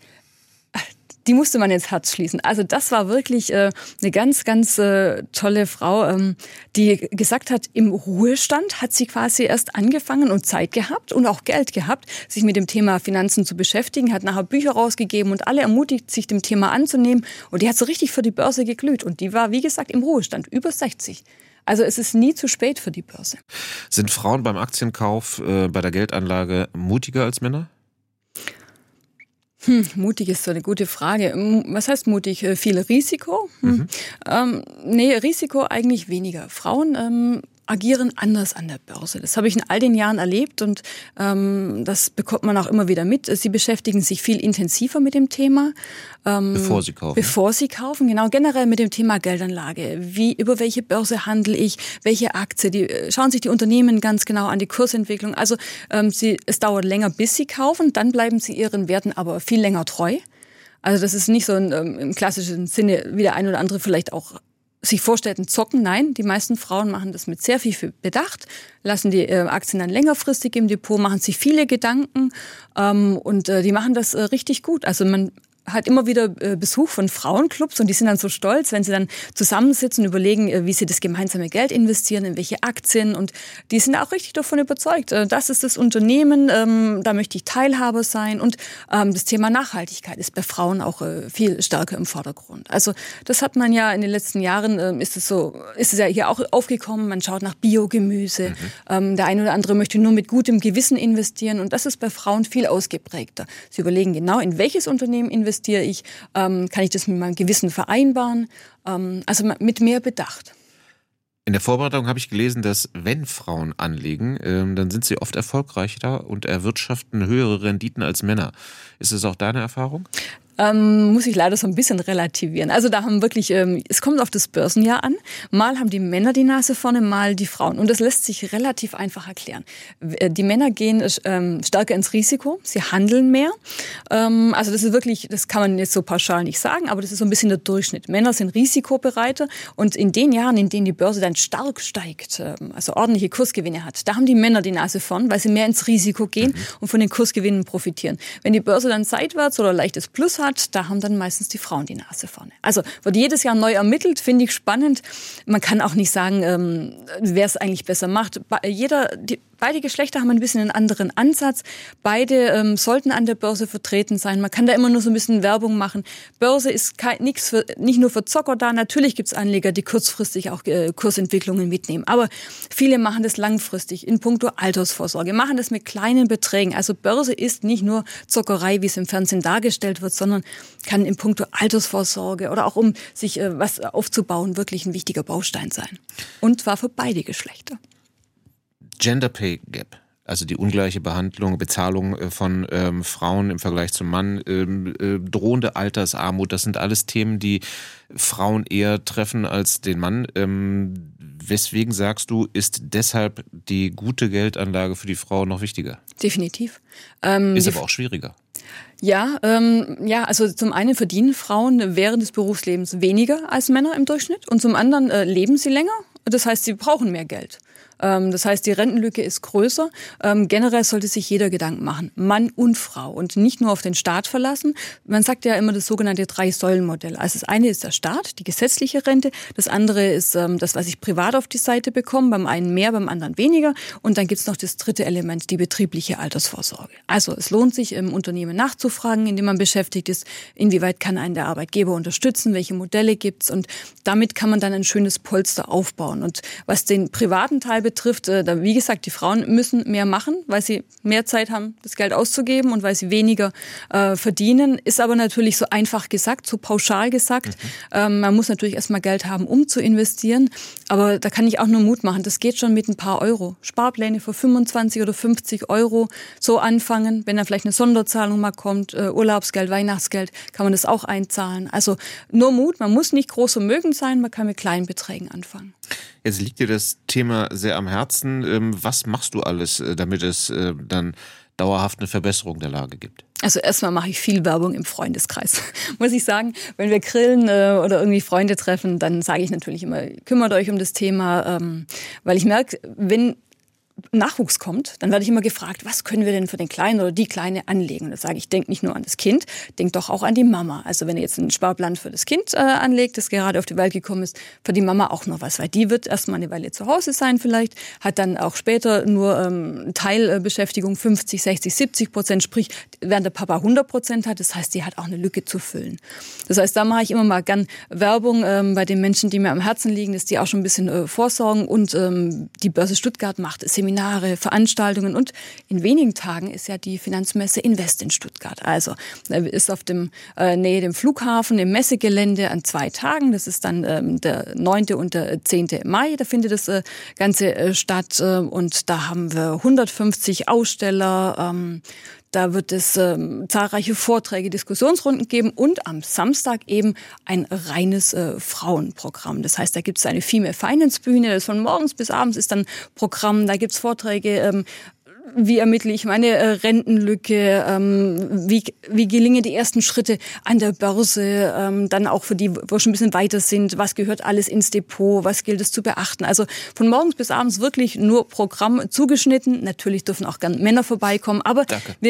die musste man ins Herz schließen. Also das war wirklich eine ganz, ganz tolle Frau, die gesagt hat, im Ruhestand hat sie quasi erst angefangen und Zeit gehabt und auch Geld gehabt, sich mit dem Thema Finanzen zu beschäftigen, hat nachher Bücher rausgegeben und alle ermutigt, sich dem Thema anzunehmen. Und die hat so richtig für die Börse geglüht. Und die war, wie gesagt, im Ruhestand, über 60. Also es ist nie zu spät für die Börse. Sind Frauen beim Aktienkauf, bei der Geldanlage mutiger als Männer? Mutig ist so eine gute Frage. Was heißt mutig? Viel Risiko? Nee, Risiko eigentlich weniger. Frauen agieren anders an der Börse. Das habe ich in all den Jahren erlebt und das bekommt man auch immer wieder mit. Sie beschäftigen sich viel intensiver mit dem Thema. Bevor sie kaufen. Bevor sie kaufen, genau. Generell mit dem Thema Geldanlage. Über welche Börse handle ich? Welche Aktie? Die schauen sich die Unternehmen ganz genau an, die Kursentwicklung. Also es dauert länger, bis sie kaufen. Dann bleiben sie ihren Werten aber viel länger treu. Also das ist nicht so im klassischen Sinne, wie der ein oder andere vielleicht auch sich vorstellt, ein Zocken. Nein, die meisten Frauen machen das mit sehr viel Bedacht, lassen die Aktien dann längerfristig im Depot, machen sich viele Gedanken und die machen das richtig gut. Also man hat immer wieder Besuch von Frauenclubs und die sind dann so stolz, wenn sie dann zusammensitzen und überlegen, wie sie das gemeinsame Geld investieren, in welche Aktien, und die sind auch richtig davon überzeugt. Das ist das Unternehmen, da möchte ich Teilhaber sein, und das Thema Nachhaltigkeit ist bei Frauen auch viel stärker im Vordergrund. Also das hat man ja in den letzten Jahren, ist es ja hier auch aufgekommen, man schaut nach Biogemüse, der eine oder andere möchte nur mit gutem Gewissen investieren, und das ist bei Frauen viel ausgeprägter. Sie überlegen genau, in welches Unternehmen investiere ich, kann ich das mit meinem Gewissen vereinbaren, also mit mehr Bedacht. In der Vorbereitung habe ich gelesen, dass wenn Frauen anlegen, dann sind sie oft erfolgreicher und erwirtschaften höhere Renditen als Männer. Ist das auch deine Erfahrung? Muss ich leider so ein bisschen relativieren. Also da haben wirklich, es kommt auf das Börsenjahr an. Mal haben die Männer die Nase vorne, mal die Frauen. Und das lässt sich relativ einfach erklären. Die Männer gehen stärker ins Risiko, sie handeln mehr. Also das ist wirklich, das kann man jetzt so pauschal nicht sagen, aber das ist so ein bisschen der Durchschnitt. Männer sind risikobereiter, und in den Jahren, in denen die Börse dann stark steigt, also ordentliche Kursgewinne hat, da haben die Männer die Nase vorn, weil sie mehr ins Risiko gehen und von den Kursgewinnen profitieren. Wenn die Börse dann seitwärts oder leichtes Plus hat, da haben dann meistens die Frauen die Nase vorne. Also wird jedes Jahr neu ermittelt, finde ich spannend. Man kann auch nicht sagen, wer es eigentlich besser macht. Beide Geschlechter haben ein bisschen einen anderen Ansatz. Beide sollten an der Börse vertreten sein. Man kann da immer nur so ein bisschen Werbung machen. Börse ist nicht nur für Zocker da. Natürlich gibt es Anleger, die kurzfristig auch Kursentwicklungen mitnehmen. Aber viele machen das langfristig in puncto Altersvorsorge, machen das mit kleinen Beträgen. Also Börse ist nicht nur Zockerei, wie es im Fernsehen dargestellt wird, sondern kann in puncto Altersvorsorge oder auch um sich was aufzubauen wirklich ein wichtiger Baustein sein. Und zwar für beide Geschlechter. Gender Pay Gap, also die ungleiche Bezahlung von Frauen im Vergleich zum Mann, drohende Altersarmut, das sind alles Themen, die Frauen eher treffen als den Mann. Weswegen sagst du, ist deshalb die gute Geldanlage für die Frau noch wichtiger? Definitiv. Ist aber auch schwieriger. Ja, also zum einen verdienen Frauen während des Berufslebens weniger als Männer im Durchschnitt, und zum anderen leben sie länger. Das heißt, sie brauchen mehr Geld. Das heißt, die Rentenlücke ist größer. Generell sollte sich jeder Gedanken machen, Mann und Frau, und nicht nur auf den Staat verlassen. Man sagt ja immer das sogenannte 3-Säulen-Modell. Also das eine ist der Staat, die gesetzliche Rente. Das andere ist das, was ich privat auf die Seite bekomme. Beim einen mehr, beim anderen weniger. Und dann gibt's noch das dritte Element, die betriebliche Altersvorsorge. Also es lohnt sich, im Unternehmen nachzufragen, in dem man beschäftigt ist, inwieweit kann einen der Arbeitgeber unterstützen, welche Modelle gibt's. Und damit kann man dann ein schönes Polster aufbauen. Und was den privaten Teil betrifft, wie gesagt, die Frauen müssen mehr machen, weil sie mehr Zeit haben, das Geld auszugeben, und weil sie weniger verdienen. Ist aber natürlich so einfach gesagt, so pauschal gesagt. Man muss natürlich erstmal Geld haben, um zu investieren. Aber da kann ich auch nur Mut machen. Das geht schon mit ein paar Euro. Sparpläne für 25 oder 50 Euro so anfangen. Wenn dann vielleicht eine Sonderzahlung mal kommt, Urlaubsgeld, Weihnachtsgeld, kann man das auch einzahlen. Also nur Mut. Man muss nicht groß vermögend sein, man kann mit kleinen Beträgen anfangen. Jetzt liegt dir das Thema sehr am Herzen. Was machst du alles, damit es dann dauerhaft eine Verbesserung der Lage gibt? Also erstmal mache ich viel Werbung im Freundeskreis, muss ich sagen. Wenn wir grillen oder irgendwie Freunde treffen, dann sage ich natürlich immer, kümmert euch um das Thema, weil ich merke, wenn Nachwuchs kommt, dann werde ich immer gefragt, was können wir denn für den Kleinen oder die Kleine anlegen? Und da sage ich, denkt nicht nur an das Kind, denkt doch auch an die Mama. Also wenn ihr jetzt einen Sparplan für das Kind anlegt, das gerade auf die Welt gekommen ist, für die Mama auch noch was, weil die wird erstmal eine Weile zu Hause sein vielleicht, hat dann auch später nur Teilbeschäftigung 50, 60, 70%, sprich während der Papa 100% hat, das heißt, die hat auch eine Lücke zu füllen. Das heißt, da mache ich immer mal gern Werbung bei den Menschen, die mir am Herzen liegen, dass die auch schon ein bisschen vorsorgen, und die Börse Stuttgart macht Seminare, Veranstaltungen, und in wenigen Tagen ist ja die Finanzmesse Invest in Stuttgart. Also ist auf dem Nähe dem Flughafen im Messegelände an 2 Tagen. Das ist dann der 9. und der 10. Mai. Da findet das Ganze statt, und da haben wir 150 Aussteller. Da wird es zahlreiche Vorträge, Diskussionsrunden geben und am Samstag eben ein reines Frauenprogramm. Das heißt, da gibt es eine Female Finance Bühne, das von morgens bis abends ist dann Programm. Da gibt es Vorträge wie ermittle ich meine Rentenlücke, wie gelingen die ersten Schritte an der Börse, dann auch für die, wo schon ein bisschen weiter sind, was gehört alles ins Depot, was gilt es zu beachten. Also von morgens bis abends wirklich nur Programm zugeschnitten. Natürlich dürfen auch gern Männer vorbeikommen, aber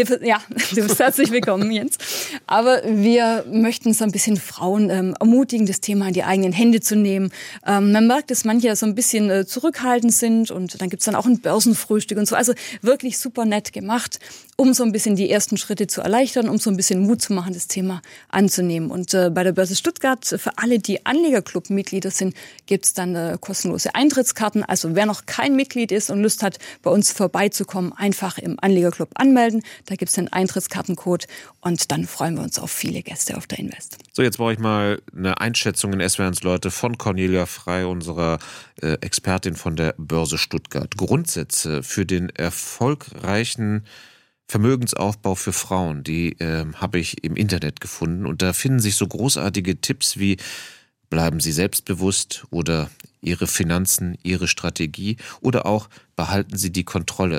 du bist herzlich willkommen, Jens. Aber wir möchten so ein bisschen Frauen ermutigen, das Thema in die eigenen Hände zu nehmen. Man merkt, dass manche so ein bisschen zurückhaltend sind und dann gibt's dann auch ein Börsenfrühstück und so. Also wirklich super nett gemacht, um so ein bisschen die ersten Schritte zu erleichtern, um so ein bisschen Mut zu machen, das Thema anzunehmen. Und bei der Börse Stuttgart, für alle, die Anlegerclub-Mitglieder sind, gibt's dann kostenlose Eintrittskarten. Also wer noch kein Mitglied ist und Lust hat, bei uns vorbeizukommen, einfach im Anlegerclub anmelden. Da gibt's einen Eintrittskartencode und dann freuen wir uns auf viele Gäste auf der Invest. So, jetzt brauche ich mal eine Einschätzung in SWR1 Leute von Cornelia Frey, unserer Expertin von der Börse Stuttgart. Grundsätze für den erfolgreichen Vermögensaufbau für Frauen, die habe ich im Internet gefunden. Und da finden sich so großartige Tipps wie: Bleiben Sie selbstbewusst oder Ihre Finanzen, Ihre Strategie oder auch behalten Sie die Kontrolle.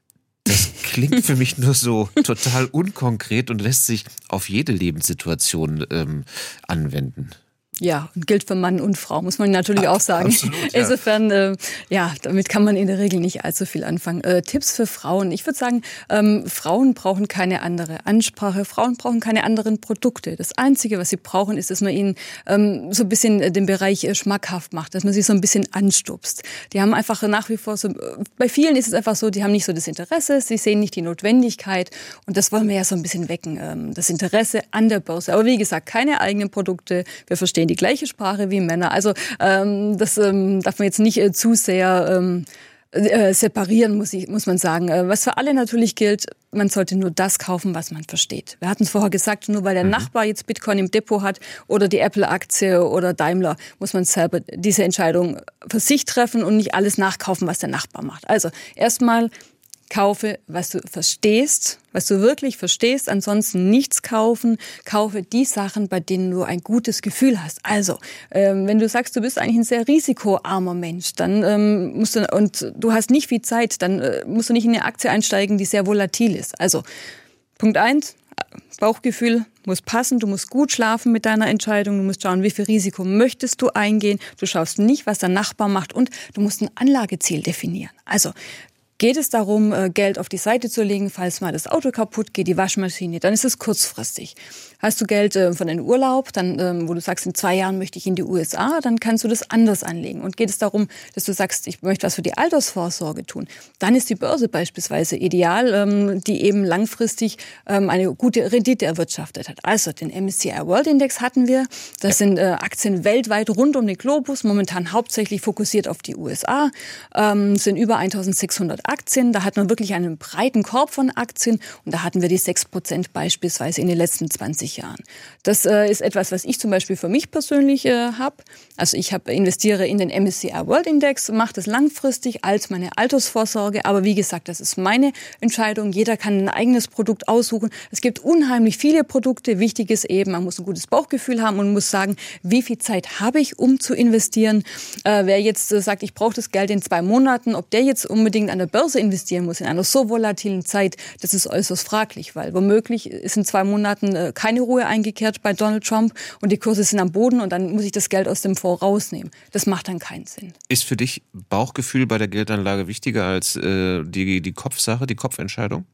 Das klingt für mich nur so total unkonkret und lässt sich auf jede Lebenssituation anwenden. Ja, und gilt für Mann und Frau, muss man natürlich auch sagen. Absolut, ja. Insofern, damit kann man in der Regel nicht allzu viel anfangen. Tipps für Frauen. Ich würde sagen, Frauen brauchen keine andere Ansprache, Frauen brauchen keine anderen Produkte. Das Einzige, was sie brauchen, ist, dass man ihnen so ein bisschen den Bereich schmackhaft macht, dass man sie so ein bisschen anstupst. Die haben einfach nach wie vor so, bei vielen ist es einfach so, die haben nicht so das Interesse, sie sehen nicht die Notwendigkeit und das wollen wir ja so ein bisschen wecken, das Interesse an der Börse. Aber wie gesagt, keine eigenen Produkte, wir verstehen die gleiche Sprache wie Männer. Also das darf man jetzt nicht zu sehr separieren, muss man sagen. Was für alle natürlich gilt, man sollte nur das kaufen, was man versteht. Wir hatten es vorher gesagt, nur weil der Nachbar jetzt Bitcoin im Depot hat oder die Apple-Aktie oder Daimler, muss man selber diese Entscheidung für sich treffen und nicht alles nachkaufen, was der Nachbar macht. Also erstmal kaufe, was du verstehst, was du wirklich verstehst, ansonsten nichts kaufen. Kaufe die Sachen, bei denen du ein gutes Gefühl hast. Also, wenn du sagst, du bist eigentlich ein sehr risikoarmer Mensch, dann musst du, und du hast nicht viel Zeit, dann musst du nicht in eine Aktie einsteigen, die sehr volatil ist. Also, Punkt 1, Bauchgefühl muss passen, du musst gut schlafen mit deiner Entscheidung, du musst schauen, wie viel Risiko möchtest du eingehen, du schaust nicht, was der Nachbar macht und du musst ein Anlageziel definieren. Also, geht es darum, Geld auf die Seite zu legen, falls mal das Auto kaputt geht, die Waschmaschine, dann ist es kurzfristig. Hast du Geld von einem Urlaub, dann, wo du sagst, in 2 Jahren möchte ich in die USA, dann kannst du das anders anlegen. Und geht es darum, dass du sagst, ich möchte was für die Altersvorsorge tun, dann ist die Börse beispielsweise ideal, die eben langfristig eine gute Rendite erwirtschaftet hat. Also den MSCI World Index hatten wir. Das sind Aktien weltweit rund um den Globus, momentan hauptsächlich fokussiert auf die USA, sind über 1600 Aktien. Da hat man wirklich einen breiten Korb von Aktien und da hatten wir die 6% beispielsweise in den letzten 20 Jahren. Das ist etwas, was ich zum Beispiel für mich persönlich habe. Also ich investiere in den MSCI World Index, mache das langfristig als meine Altersvorsorge. Aber wie gesagt, das ist meine Entscheidung. Jeder kann ein eigenes Produkt aussuchen. Es gibt unheimlich viele Produkte. Wichtig ist eben, man muss ein gutes Bauchgefühl haben und muss sagen, wie viel Zeit habe ich, um zu investieren. Wer jetzt sagt, ich brauche das Geld in 2 Monaten, ob der jetzt unbedingt an der Börse investieren muss in einer so volatilen Zeit, das ist äußerst fraglich, weil womöglich ist in 2 Monaten keine Ruhe eingekehrt bei Donald Trump und die Kurse sind am Boden und dann muss ich das Geld aus dem Fonds rausnehmen. Das macht dann keinen Sinn. Ist für dich Bauchgefühl bei der Geldanlage wichtiger als die Kopfsache, die Kopfentscheidung?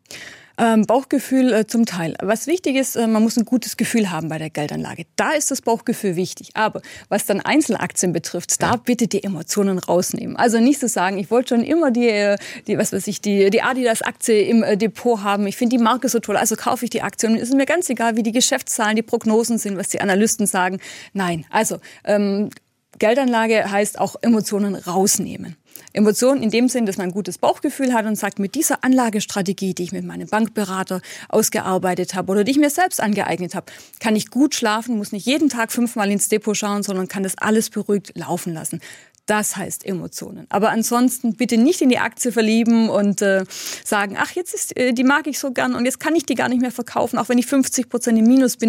Bauchgefühl zum Teil. Was wichtig ist, man muss ein gutes Gefühl haben bei der Geldanlage. Da ist das Bauchgefühl wichtig. Aber was dann Einzelaktien betrifft, da bitte die Emotionen rausnehmen. Also nicht so sagen, ich wollte schon immer die Adidas-Aktie im Depot haben. Ich finde die Marke so toll, also kaufe ich die Aktie. Und es ist mir ganz egal, wie die Geschäftszahlen, die Prognosen sind, was die Analysten sagen. Nein, also Geldanlage heißt auch Emotionen rausnehmen. Emotionen in dem Sinn, dass man ein gutes Bauchgefühl hat und sagt, mit dieser Anlagestrategie, die ich mit meinem Bankberater ausgearbeitet habe oder die ich mir selbst angeeignet habe, kann ich gut schlafen, muss nicht jeden Tag 5-mal ins Depot schauen, sondern kann das alles beruhigt laufen lassen. Das heißt Emotionen. Aber ansonsten bitte nicht in die Aktie verlieben und sagen, ach, jetzt die mag ich so gern und jetzt kann ich die gar nicht mehr verkaufen, auch wenn ich 50% im Minus bin.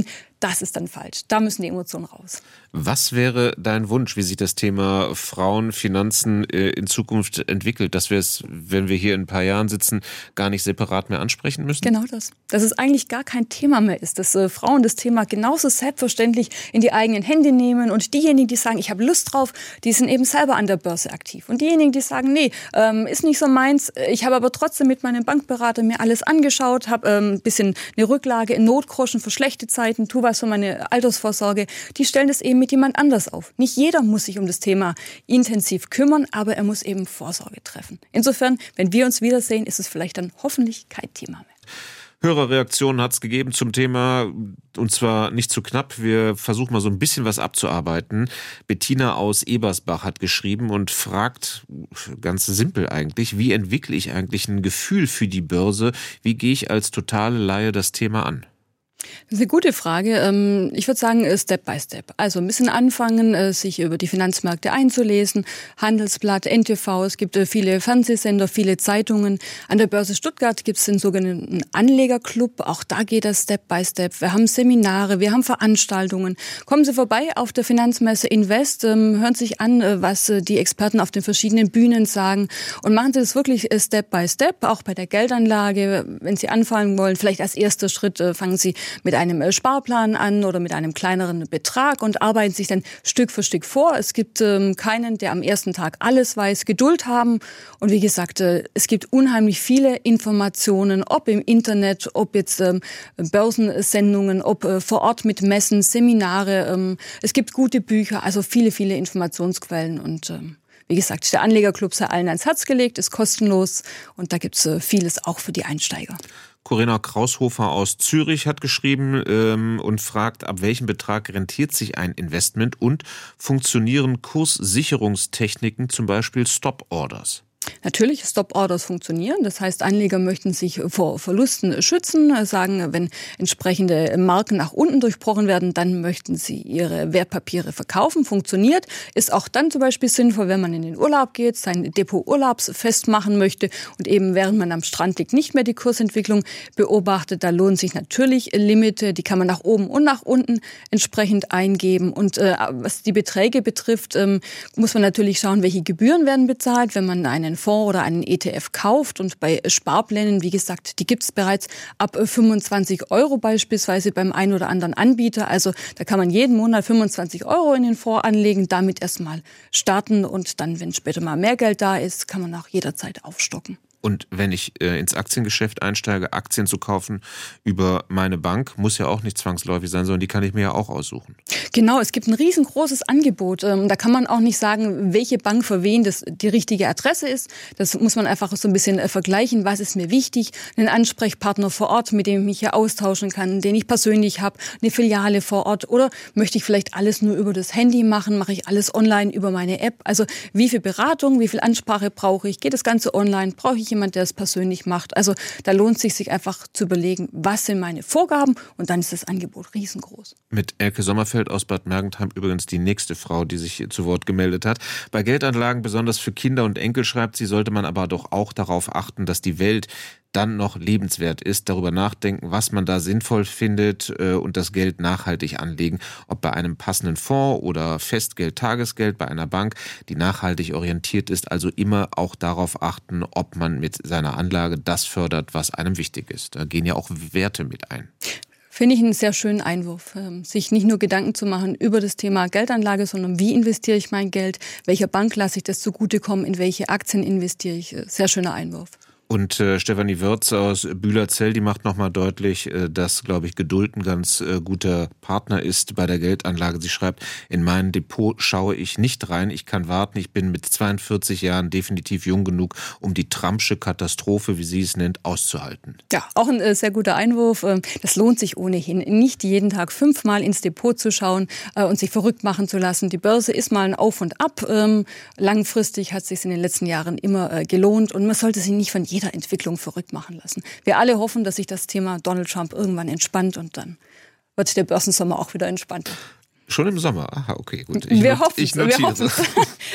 das ist dann falsch. Da müssen die Emotionen raus. Was wäre dein Wunsch, wie sich das Thema Frauen, Finanzen in Zukunft entwickelt, dass wir es, wenn wir hier in ein paar Jahren sitzen, gar nicht separat mehr ansprechen müssen? Genau das. Dass es eigentlich gar kein Thema mehr ist, dass Frauen das Thema genauso selbstverständlich in die eigenen Hände nehmen und diejenigen, die sagen, ich habe Lust drauf, die sind eben selber an der Börse aktiv. Und diejenigen, die sagen, nee, ist nicht so meins, ich habe aber trotzdem mit meinem Bankberater mir alles angeschaut, habe ein bisschen eine Rücklage in Notgroschen für schlechte Zeiten, tu was für meine Altersvorsorge, die stellen das eben mit jemand anders auf. Nicht jeder muss sich um das Thema intensiv kümmern, aber er muss eben Vorsorge treffen. Insofern, wenn wir uns wiedersehen, ist es vielleicht dann hoffentlich kein Thema mehr. Hörerreaktionen hat es gegeben zum Thema, und zwar nicht zu knapp. Wir versuchen mal so ein bisschen was abzuarbeiten. Bettina aus Ebersbach hat geschrieben und fragt, ganz simpel eigentlich, wie entwickle ich eigentlich ein Gefühl für die Börse? Wie gehe ich als totale Laie das Thema an? Das ist eine gute Frage. Ich würde sagen, Step by Step. Also ein bisschen anfangen, sich über die Finanzmärkte einzulesen. Handelsblatt, NTV, es gibt viele Fernsehsender, viele Zeitungen. An der Börse Stuttgart gibt es den sogenannten Anlegerclub. Auch da geht das Step by Step. Wir haben Seminare, wir haben Veranstaltungen. Kommen Sie vorbei auf der Finanzmesse Invest, hören sich an, was die Experten auf den verschiedenen Bühnen sagen und machen Sie das wirklich Step by Step, auch bei der Geldanlage. Wenn Sie anfangen wollen, vielleicht als erster Schritt fangen Sie mit einem Sparplan an oder mit einem kleineren Betrag und arbeiten sich dann Stück für Stück vor. Es gibt keinen, der am ersten Tag alles weiß. Geduld haben. Und wie gesagt, es gibt unheimlich viele Informationen, ob im Internet, ob jetzt Börsensendungen, ob vor Ort mit Messen, Seminare. Es gibt gute Bücher, also viele, viele Informationsquellen. Und wie gesagt, der Anlegerclub sei allen ans Herz gelegt, ist kostenlos. Und da gibt es vieles auch für die Einsteiger. Corinna Kraushofer aus Zürich hat geschrieben und fragt, ab welchem Betrag rentiert sich ein Investment und funktionieren Kurssicherungstechniken, zum Beispiel Stop-Orders? Natürlich, Stop-Orders funktionieren. Das heißt, Anleger möchten sich vor Verlusten schützen, sagen, wenn entsprechende Marken nach unten durchbrochen werden, dann möchten sie ihre Wertpapiere verkaufen. Funktioniert. Ist auch dann zum Beispiel sinnvoll, wenn man in den Urlaub geht, sein Depot urlaubsfest machen möchte und eben während man am Strand liegt, nicht mehr die Kursentwicklung beobachtet. Da lohnen sich natürlich Limite, die kann man nach oben und nach unten entsprechend eingeben. Und was die Beträge betrifft, muss man natürlich schauen, welche Gebühren werden bezahlt, wenn man einen Fonds oder einen ETF kauft. Und bei Sparplänen, wie gesagt, die gibt es bereits ab 25 € beispielsweise beim einen oder anderen Anbieter. Also da kann man jeden Monat 25 € in den Fonds anlegen, damit erstmal starten und dann, wenn später mal mehr Geld da ist, kann man auch jederzeit aufstocken. Und wenn ich ins Aktiengeschäft einsteige, Aktien zu kaufen über meine Bank, muss ja auch nicht zwangsläufig sein, sondern die kann ich mir ja auch aussuchen. Genau, es gibt ein riesengroßes Angebot. Da kann man auch nicht sagen, welche Bank für wen das die richtige Adresse ist. Das muss man einfach so ein bisschen vergleichen. Was ist mir wichtig? Einen Ansprechpartner vor Ort, mit dem ich mich hier austauschen kann, den ich persönlich habe, eine Filiale vor Ort. Oder möchte ich vielleicht alles nur über das Handy machen? Mache ich alles online über meine App? Also wie viel Beratung, wie viel Ansprache brauche ich? Geht das Ganze online? Brauche ich jemand, der es persönlich macht? Also da lohnt es sich einfach zu überlegen, was sind meine Vorgaben? Und dann ist das Angebot riesengroß. Mit Elke Sommerfeld aus Bad Mergentheim übrigens die nächste Frau, die sich zu Wort gemeldet hat. Bei Geldanlagen, besonders für Kinder und Enkel, schreibt sie, sollte man aber doch auch darauf achten, dass die Welt dann noch lebenswert ist, darüber nachdenken, was man da sinnvoll findet und das Geld nachhaltig anlegen, ob bei einem passenden Fonds oder Festgeld, Tagesgeld bei einer Bank, die nachhaltig orientiert ist, also immer auch darauf achten, ob man mit seiner Anlage das fördert, was einem wichtig ist. Da gehen ja auch Werte mit ein. Finde ich einen sehr schönen Einwurf, sich nicht nur Gedanken zu machen über das Thema Geldanlage, sondern wie investiere ich mein Geld, welcher Bank lasse ich das zugutekommen, in welche Aktien investiere ich. Sehr schöner Einwurf. Und Stefanie Wirz aus Bühlerzell, die macht nochmal deutlich, dass, glaube ich, Geduld ein ganz guter Partner ist bei der Geldanlage. Sie schreibt, in mein Depot schaue ich nicht rein, ich kann warten, ich bin mit 42 Jahren definitiv jung genug, um die Trumpsche Katastrophe, wie sie es nennt, auszuhalten. Ja, auch ein sehr guter Einwurf. Das lohnt sich ohnehin, nicht jeden Tag 5-mal ins Depot zu schauen und sich verrückt machen zu lassen. Die Börse ist mal ein Auf und Ab. Langfristig hat es sich in den letzten Jahren immer gelohnt und man sollte sich nicht von jeder Entwicklung verrückt machen lassen. Wir alle hoffen, dass sich das Thema Donald Trump irgendwann entspannt und dann wird der Börsensommer auch wieder entspannt. Schon im Sommer? Aha, okay, gut. Wir hoffen es.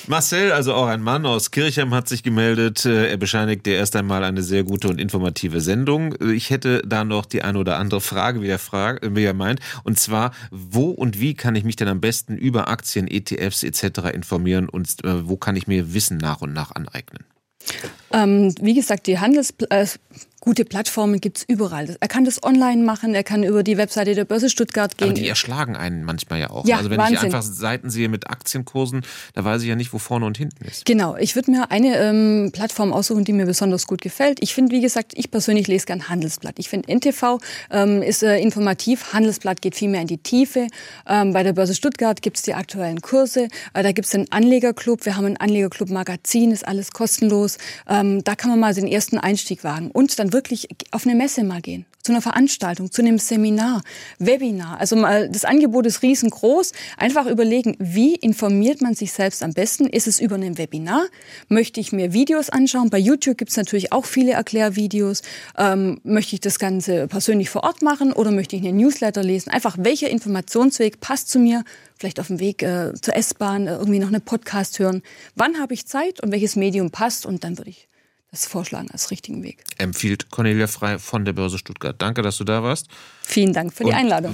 Marcel, also auch ein Mann aus Kirchheim, hat sich gemeldet. Er bescheinigt dir erst einmal eine sehr gute und informative Sendung. Ich hätte da noch die eine oder andere Frage, wie er meint. Und zwar, wo und wie kann ich mich denn am besten über Aktien, ETFs etc. informieren und wo kann ich mir Wissen nach und nach aneignen? Wie gesagt, die gute Plattformen gibt's überall. Er kann das online machen, er kann über die Webseite der Börse Stuttgart gehen. Aber die erschlagen einen manchmal ja auch. Ja, also wenn Wahnsinn. ich einfach Seiten sehe mit Aktienkursen, da weiß ich ja nicht, wo vorne und hinten ist. Genau, ich würde mir eine Plattform aussuchen, die mir besonders gut gefällt. Ich finde, wie gesagt, ich persönlich lese gern Handelsblatt. Ich finde NTV ist informativ, Handelsblatt geht viel mehr in die Tiefe. Bei der Börse Stuttgart gibt's die aktuellen Kurse, da gibt's den Anlegerclub, wir haben ein Anlegerclub-Magazin, ist alles kostenlos. Da kann man mal den ersten Einstieg wagen und dann wirklich auf eine Messe mal gehen, zu einer Veranstaltung, zu einem Seminar, Webinar. Also das Angebot ist riesengroß. Einfach überlegen, wie informiert man sich selbst am besten? Ist es über ein Webinar? Möchte ich mir Videos anschauen? Bei YouTube gibt es natürlich auch viele Erklärvideos. Möchte ich das Ganze persönlich vor Ort machen oder möchte ich einen Newsletter lesen? Einfach, welcher Informationsweg passt zu mir? Vielleicht auf dem Weg zur S-Bahn, irgendwie noch einen Podcast hören. Wann habe ich Zeit und welches Medium passt? Und dann würde ich das vorschlagen als richtigen Weg. Empfiehlt Cornelia Frey von der Börse Stuttgart. Danke, dass du da warst. Vielen Dank für die Einladung.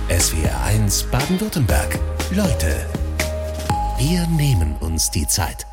SWR 1 Baden-Württemberg. Leute, wir nehmen uns die Zeit.